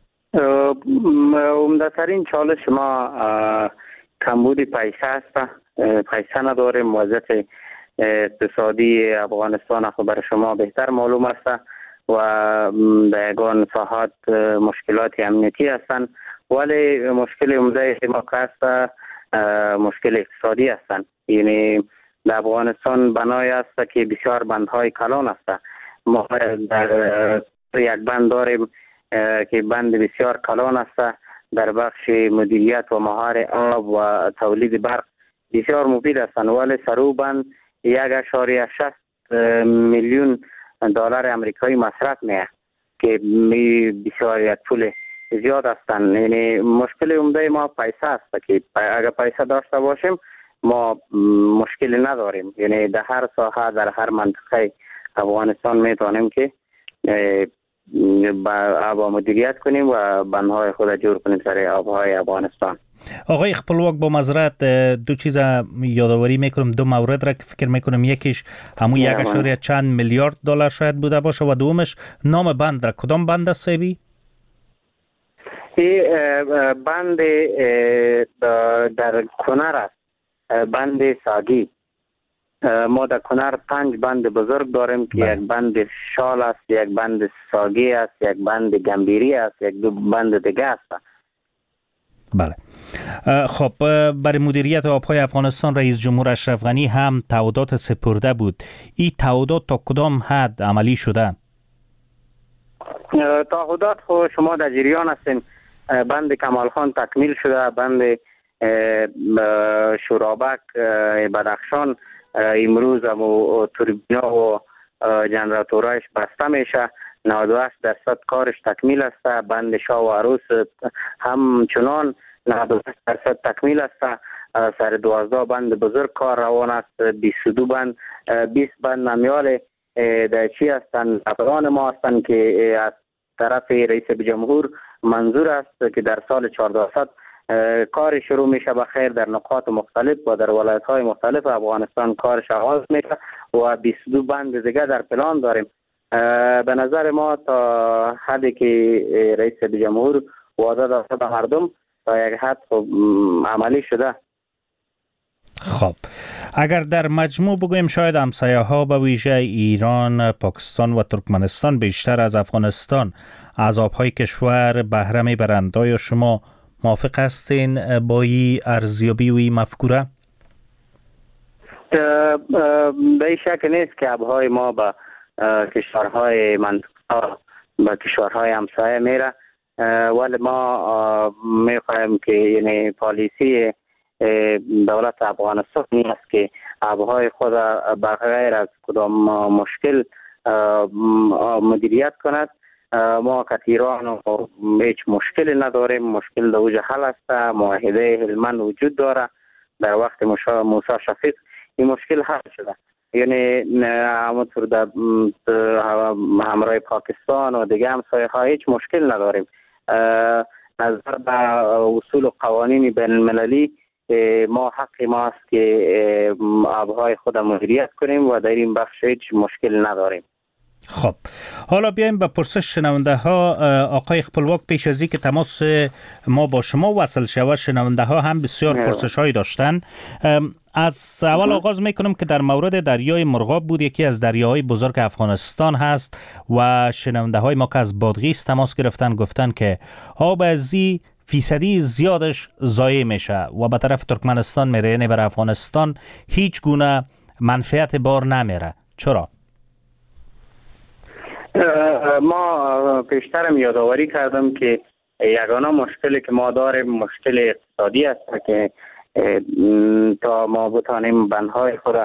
عمده ترین چالش ما کمبود پیسه است. پیسه نداریم. وضعیت اقتصادی افغانستان خب برای شما بهتر معلوم است و در یگان ساحات مشکلات امنیتی هستند، ولی مشکل عمده ما است مشکل اقتصادی هستند. یعنی در افغانستان بنای است که بسیار بندهای کلان است. ما در یک بند داریم که بند بسیار کلان است در بخش مدیریت و مهار آب و تولید برق بسیار مفید هستند، ولی سرو بند یک اشاریه شصت میلیون دلار امریکایی مصرف میه که بسیار یک پول زیاد هستند. یعنی مشکل عمده ما پیسه است که اگر پیسه داشته باشیم ما مشکلی نداریم. یعنی در هر ساحه در هر منطقه افغانستان میتونیم که با آب مدیریت کنیم و بندهای خود جور کنیم سر آبهای افغانستان. آقای اخپلواک با معذرت دو چیز یادآوری میکنم، دو مورد را که فکر میکنم یکیش همون یک اشاریه چند میلیارد دلار شاید بوده باشه و دومش نام بند را کدام بند است سیبی؟ این بند در کنر است، بند ساگی. ما در کنر پنج بند بزرگ داریم که یک بند شال است، یک بند ساگی است، یک بند گمبیری است، یک دو بند دیگه است. بله. خب برای مدیریت آبهای افغانستان رئیس جمهور اشرف غنی هم تعهدات سپرده بود. این تعهدات تا کدام حد عملی شده؟ تعهدات خو شما در جریان هستین. بند کمال خان تکمیل شده، بند شورابک بدخشان امروز هم و توربینا و جنراتورایش بسته میشه. نود و هشت درصد کارش تکمیل است. بند شاه و عروس همچنان نود و هشت درصد تکمیل است. سر دوازده بند بزرگ کار روان است. بیست و دو بند بیست بند نمیال در چی هستند؟ افغان ما هستند که از طرف رئیس جمهور منظور است که در سال چهاردهصد کار شروع میشه به خیر در نقاط مختلف و در ولایت های مختلف افغانستان کارش آغاز میشه و بیست و دو بند دیگه در پلان داریم. به نظر ما تا حدی که رئیس جمهور وعده داده به مردم تا یک حد عملی شده. خب اگر در مجموع بگویم شاید همسایه ها به ویژه ایران، پاکستان و ترکمنستان بیشتر از افغانستان از آبهای کشور بهره میبرند. آیا شما موافق هستین با این ارزیابی و این مفکوره؟ به شک نیست که آبهای ما به کشورهای منطقه به کشورهای همسایه میره، ولی ما میخواهیم که یعنی پالیسی دولت افغانستان این است که آبهای خود بغیر از کدام مشکل مدیریت کند. ما کتیران و هیچ مشکلی نداریم، مشکل در اوج حل است. معاهده هلمند وجود داره، در وقت موسی شفیق این مشکل حل شده، یعنی همونطور در همراه پاکستان و دیگه همسایه ها هیچ مشکل نداریم. نظر به اصول و قوانین بین المللی ما حق ماست که آبهای خود مدیریت کنیم و در این بخش هیچ مشکل نداریم. خب حالا بیایم به پرسش شنونده ها. آقای خپلواک، پیش از اینکه تماس ما با شما وصل شود، شنونده ها هم بسیار پرسش هایی داشتن. از اول آغاز میکنم که در مورد دریای مرغاب بود، یکی از دریاهای بزرگ افغانستان هست و شنونده های ما که از بادغیس تماس گرفتن گفتن که آب ازی فیصدی زیادش ضایع میشه و به طرف ترکمنستان میره، یعنی بر افغانستان هیچ گونه منفعت بار نمیره. چرا؟ ما پیشترم یادآوری کردم که یگانه مشکلی که ما داریم مشکل اقتصادی است که تا ما بتانیم بندهای خود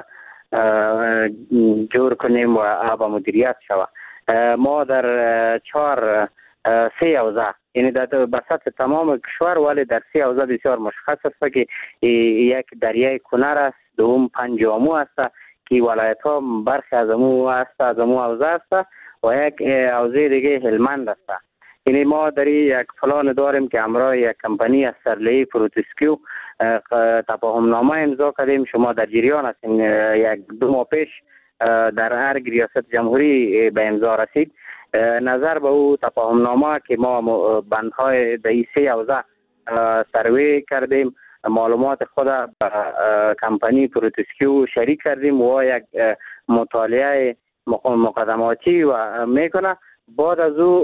جور کنیم و آب مدیریت شود. ما در چهار سه حوزه، یعنی در بساط تمام کشور، ولی در سه حوزه بسیار مشخص است که یک دریای کنر است، دوم پنجامو است که ولایت ها برخی از امو است، از امو حوزه است و یک حوزه دیگه هلمند است. یعنی ما در یک پلان داریم که همراه یک کمپانی از سرلهی فروتسکیو تفاهم نامه امضا کردیم. شما در جریان هستین، یک دو ماه پیش در ارگ ریاست جمهوری به امضا رسید. نظر به او تفاهم نامه که ما بندهای در این سه حوزه سروی کردیم، معلومات خود به کمپانی فروتسکیو شریک کردیم و یک مطالعه مقدماتی و میکنه. بعد از او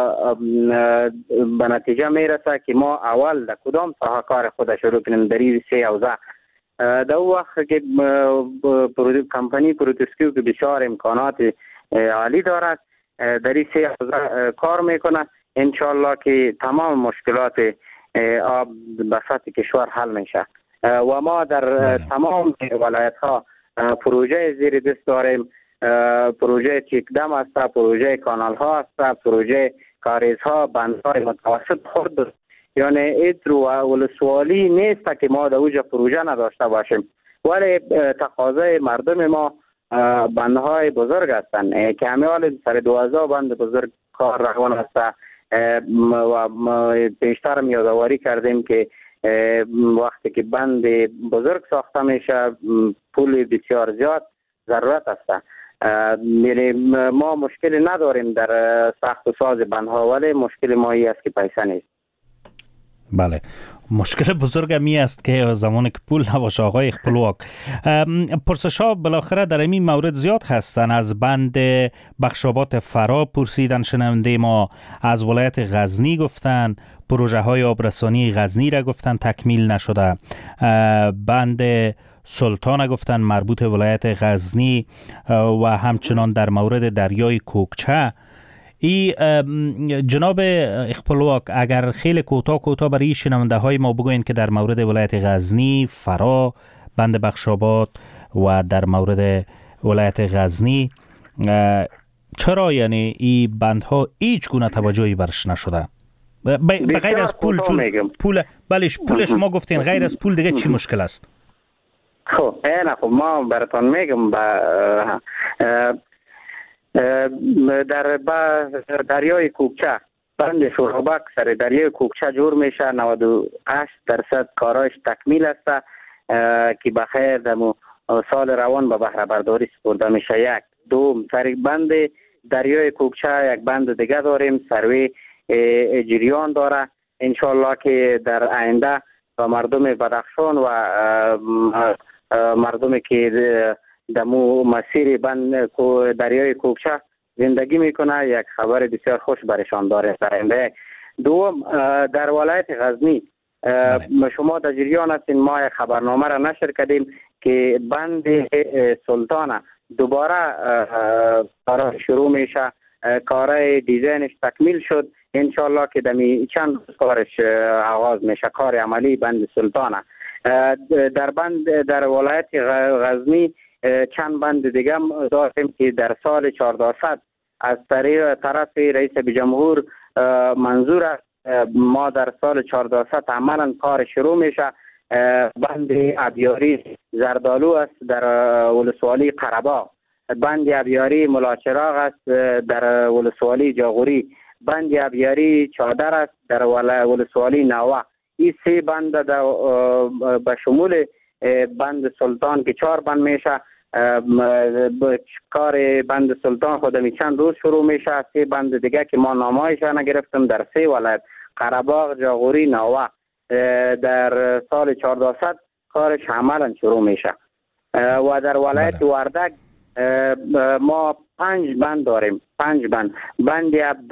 به نتیجه میرسه که ما اول در کدام ساحه کار خود شروع کنیم در این سه حوزه. در او وقت که کمپانی پروتسکیو که بسیار امکانات عالی دارد در این سه حوزه کار میکنه، انشالله که تمام مشکلات آب به سطح کشور حل میشه و ما در تمام ولایت ها پروژه زیر دست داریم. پروژه چکدم است، پروژه کانال ها است، پروژه کاریز ها، بندهای متوسط خرد. یعنی ایدرو و ولسوالی نیست که ما در اوج پروژه نداشته باشیم، ولی تقاضای مردم ما بندهای بزرگ هستند که همه حال سر دوازده بند بزرگ کار روان است و پیشتر هم یادآوری کردیم که وقتی که بند بزرگ ساخته میشه پول بسیار زیاد ضرورت است. یعنی ما مشکلی نداریم در ساخت و ساز بندها، ولی مشکل ما ای است که پیسه نیست. بله، مشکل بزرگ می است که زمانی که پول نباشه. آقای خپلواک، پرسش ها بالاخره در این مورد زیاد هستند. از بند بخشابات فرا پرسیدن شنونده ما، از ولایت غزنی گفتن پروژه های آبرسانی غزنی را گفتن تکمیل نشده، بند سلطان گفتن مربوط ولایت غزنی و همچنان در مورد دریای کوکچه. ای جناب خپلواک، اگر خیلی کوتاه کوتاه برای شنونده های ما بگوین که در مورد ولایت غزنی، فرا، بند بخشابات و در مورد ولایت غزنی چرا یعنی این بندها هیچ گونه توجهی برش نشده؟ به غیر از پول، چون پول بلش پول شما گفتین، غیر از پول دیگه چی مشکل است؟ خب نه خب ما براتون میگم با در دریای کوکچه بند شورابک سر دریای کوکچه جور میشه، نود و هشت درصد کارایش تکمیل است که بخیر در سال روان به بهره برداری سپرده میشه. یک دوم سر بند دریای کوکچه یک بند دیگه داریم، سروی جریان داره، انشالله که در آینده و مردم بدخشان و مردمی که دمو مسیر بند دریای کوکچه زندگی میکنه یک خبر بسیار خوش برشان داره در آینده. دوم در ولایت غزنی شما در جریان هستین، ما خبرنامه را نشر کردیم که بند سلطان دوباره کار شروع میشه. کار دیزاینش تکمیل شد، انشالله که دمی چند روز کارش آغاز میشه، کار عملی بند سلطان. در بند در ولایت غزنی چند بند دیگه داریم که در سال چهاردهصد از طریق طرف رئیس جمهور منظور است. ما در سال چهاردهصد عملا کار شروع میشه. بند ابیاری زردالو است در ولسوالی قره‌باغ، بند ابیاری ملاچراغ است در ولسوالی جاغوری، بند ابیاری چادر است در ولسوالی نوه. این سه بند به شمول بند سلطان که چهار بند میشه. کار بند سلطان خودمی چند روز شروع میشه. سه بند دیگه که ما نامایش نگرفتم در سه ولایت قره‌باغ، جاغوری، نوه در سال چهاردهصد کارش عملا شروع میشه. و در ولایت وردک ما پنج بند داریم. پنج بند بند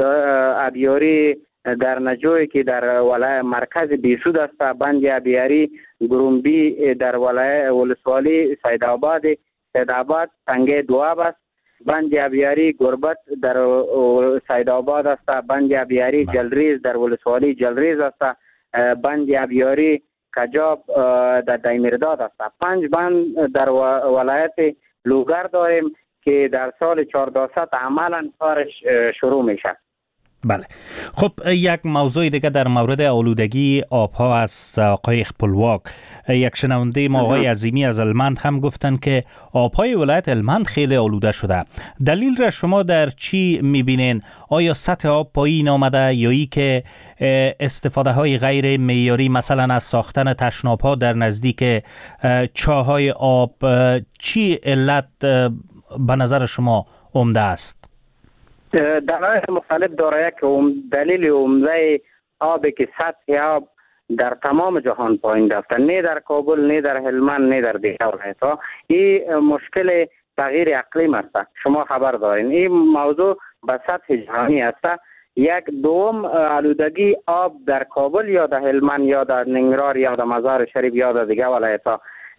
ابیاری در نجوی که در ولایت مرکز بیسود است، بند ابیاری گرومبی در ولایت ولسوالی سیدآباد سیدآباد تنگه دواب است، بند ابیاری گربت در سیدآباد است، بند ابیاری جلریز در ولسوالی جلریز است، بند ابیاری کجاب در دایمیرداد است. پنج بند در ولایت لوگر داریم که در سال چهاردهصد عملا کارش شروع میشه. بله. خب یک موضوع دیگه در مورد آلودگی آبها از آقای اخپلواک. یک شنونده ما آقای عظیمی از هلمند هم گفتن که آبهای ولایت هلمند خیلی آلوده شده. دلیل را شما در چی میبینین؟ آیا سطح آب پایین آمده یا ای که استفاده های غیر معیاری مثلا از ساختن تشناب ها در نزدیک چاهای آب، چی علت به نظر شما عمده است؟ دلایل مختلف داره. یک دلیل عمده آبی که سطح آب در تمام جهان پایین رفته، نه در کابل، نه در هلمند، نه در دیگر ولایت‌ها. این مشکل تغییر اقلیم است. شما خبر دارین این موضوع به سطح جهانی است. یک دوم آلودگی آب در کابل یا در هلمند یا در ننگرهار یا در مزار شریف یا در دیگر ولایت‌ها.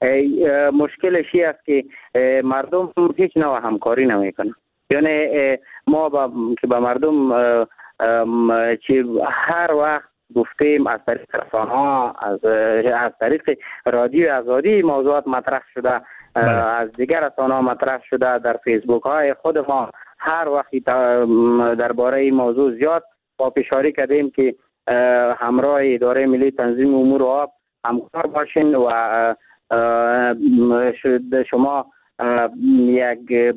مشکلش این است که مردم هیچ نوع همکاری نمی‌کنند. یعنی ما با که به مردم چی هر وقت گفتیم از طریق رسانه‌ها، از از طریق رادیو آزادی موضوعات مطرح شده، بله. از دیگر رسانه‌ها مطرح شده، در فیسبوک های خود ما هر وقت درباره این موضوع زیاد پافشاری کردیم که همراه اداره ملی تنظیم امور آب همکار باشین و شما یک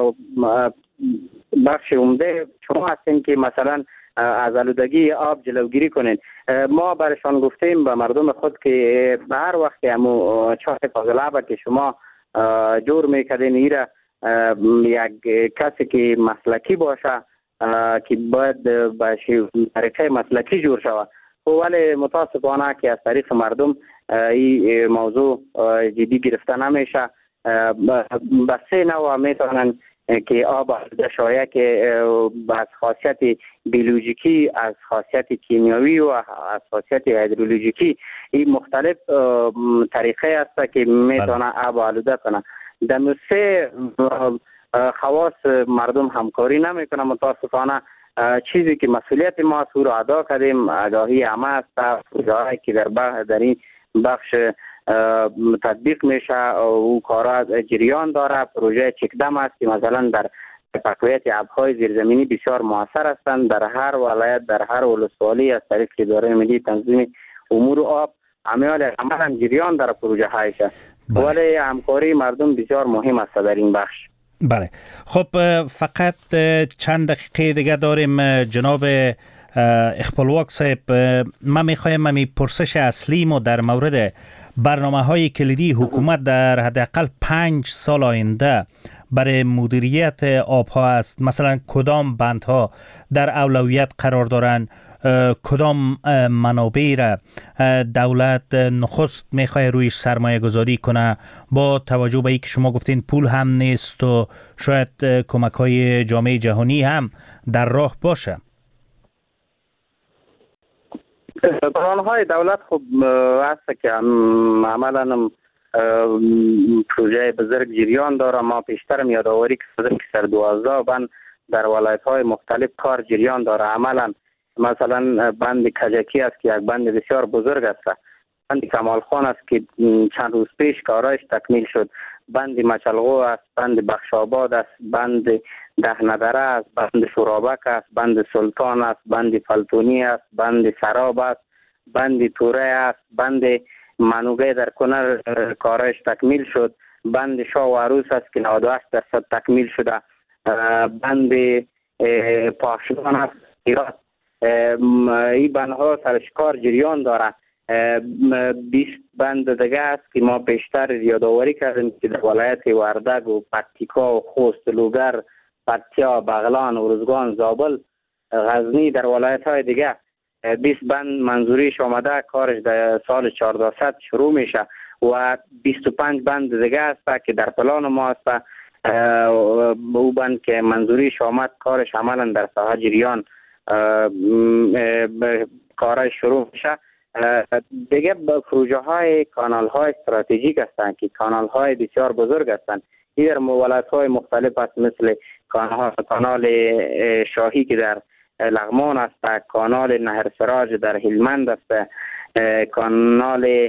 بخش عمده شما هستین که مثلا از آلودگی آب جلوگیری کنین. ما برشان گفتیم به مردم خود که هر وقت همو چاه فاضلاب که شما جور میکردین ایره یک کسی که مسلکی باشه که باید باشه طریقه مسلکی جور شود، ولی متاسفانه که از طریق مردم این موضوع جدی گرفته نمیشه. به سه نوع میتونن که آب آلوده شایع که از خاصیت بیولوژیکی، از خاصیت کیمیایی و از خاصیت هیدرولوژیکی این مختلف طریقه است که میتونه آب آلوده کنه. در سه خواص مردم همکاری نمیکنه. متاسفانه چیزی که مسئولیت ما سو رو ادا کردیم، آگاهی عامه است، پروژه‌ای که در بخش در این بخش تطبیق میشه او کارا جریان داره. پروژه چکدم است که مثلا در تقویت آبهای زیرزمینی بسیار موثر هستند در هر ولایت، در هر ولسوالی از طریق اداره ملی تنظیم امور آب عمل عملا جریان در پروژه هایش، ولی همکاری مردم بسیار مهم است در این بخش. بله. خب فقط چند دقیقه دیگه داریم جناب اخپلواک صاحب. من میخوایم می پرسش اصلی ما در مورد برنامه های کلیدی حکومت در حداقل پنج سال آینده برای مدیریت آبها است. مثلا کدام بندها در اولویت قرار دارند، کدام منابع را دولت نخست میخواه رویش سرمایه گذاری کنه، با توجه به اینکه شما گفتین پول هم نیست و شاید کمک های جامعه جهانی هم در راه باشه. پلان‌های دولت خب هست که عملاً پروژه بزرگ جریان داره. ما پیشترم یادآوری کردیم که سر دوازده بند در ولایت‌های مختلف کار جریان داره. عملاً مثلا بند کجکی است که یک بند بسیار بزرگ است. بند کمال خان است که چند روز پیش کارایش تکمیل شد. بند مچلغو است، بند بخشاباد است، بند دهندره است، بند شورابک است، بند سلطان است، بند فلتونی است، بند سراب است، بند توره است، بند منوگه در کنر کارایش تکمیل شد. بند شاه و عروس است که نود و هشت درصد تکمیل شده. بند پاکشان است. این بندها سرشکار جریان داره. بیست بند دیگه است که ما بیشتر یادآوری کردیم که در ولایت وردگ و پکتیکا و خوست، لوگر، پکتیا، بغلان، ارزگان، زابل، غزنی در ولایت های دیگه بیست بند منظوریش آمده. کارش در سال چهاردهصد شروع میشه و بیست و پنج بند دیگه است که در پلان ما است. او بند که منظوریش آمد کارش عملا در ساحه جریان کارش شروع میشه. دیگه پروژه های کانال های استراتژیک هستند که کانال های بسیار بزرگ هستند. این در ولایت های مختلف است، مثل کانال شاهی که در لغمان است، کانال نهر سراج در هلمند است، کانال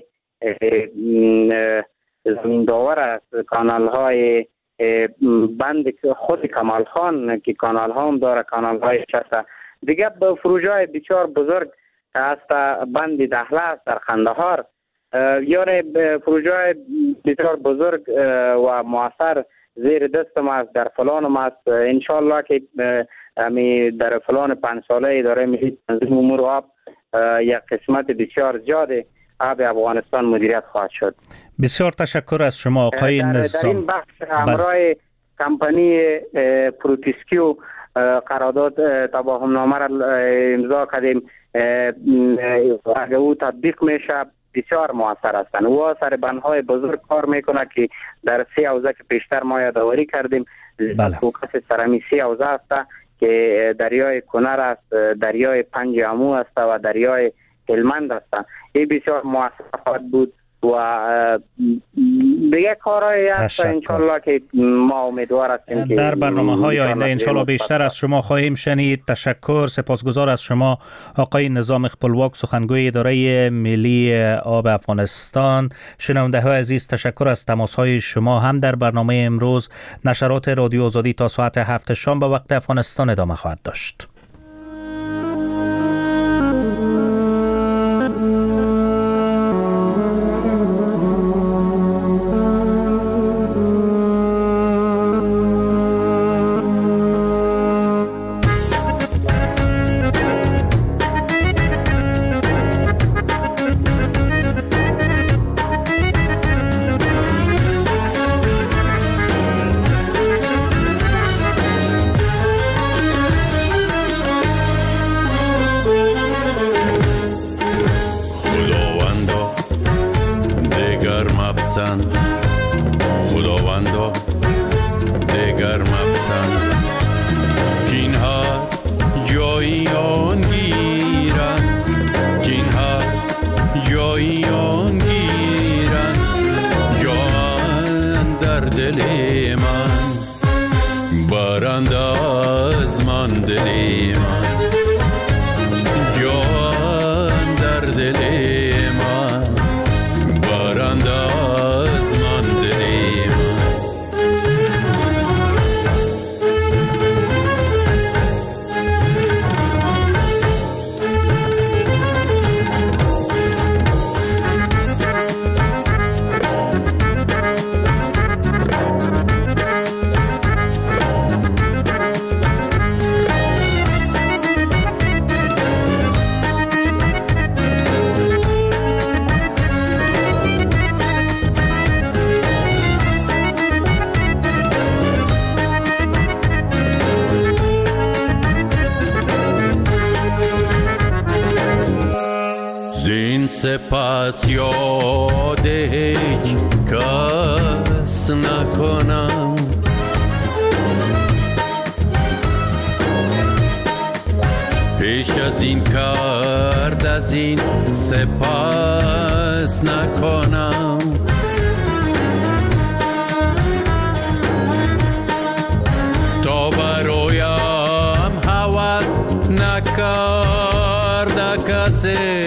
زمین داور است، کانال های بند خود کمال خان که کانال ها هم داره، کانال های شسته. دیگه پروژه های بسیار بزرگ است. بند دهله است در خندهار. یعنی پروژه بسیار بزرگ و موثر زیر دست ما است، در فلان ما است. انشالله که امی در فلان پنج ساله اداره ملی تنظیم امور آب یک قسمت بسیار زیاده آب افغانستان مدیریت خواهد شد. بسیار تشکر از شما آقای نظام. در این بخش همراه کمپانی پروتیسکیو قرارداد تفاهم نامه را امضا کردیم. اگه او تطبیق میشه بسیار موثر هستند. او سر بندهای بزرگ کار میکنه که در سه حوزه که پیشتر ما یادآوری کردیم. بله. فوکس سرمی سه حوزه است که دریای کنر است، دریای پنج امو است و دریای هلمند است. این بسیار موثر خواهد بود و دیگه کارهای هست انشالله که ما امیدوار هستیم که در برنامه های آینده انشالله بیشتر از شما خواهیم شنید. تشکر، سپاسگزار از شما آقای نظام خپلواک، سخنگوی اداره ملی آب افغانستان. شنونده های عزیز، تشکر از تماس های شما. هم در برنامه امروز نشرات رادیو آزادی تا ساعت هفت شام به وقت افغانستان ادامه خواهد داشت. خداوندا دگر مپسند کین ها جایی آن گیرن، کین ها جایی آن گیرن، جان در دل من برند از من دل من، جان در دل من برند از من دل من. زین سپس یاد هیچ کس نکنم، پیش از این کرده از این سپاس نکنم. تا برایم هوس نکرده کسی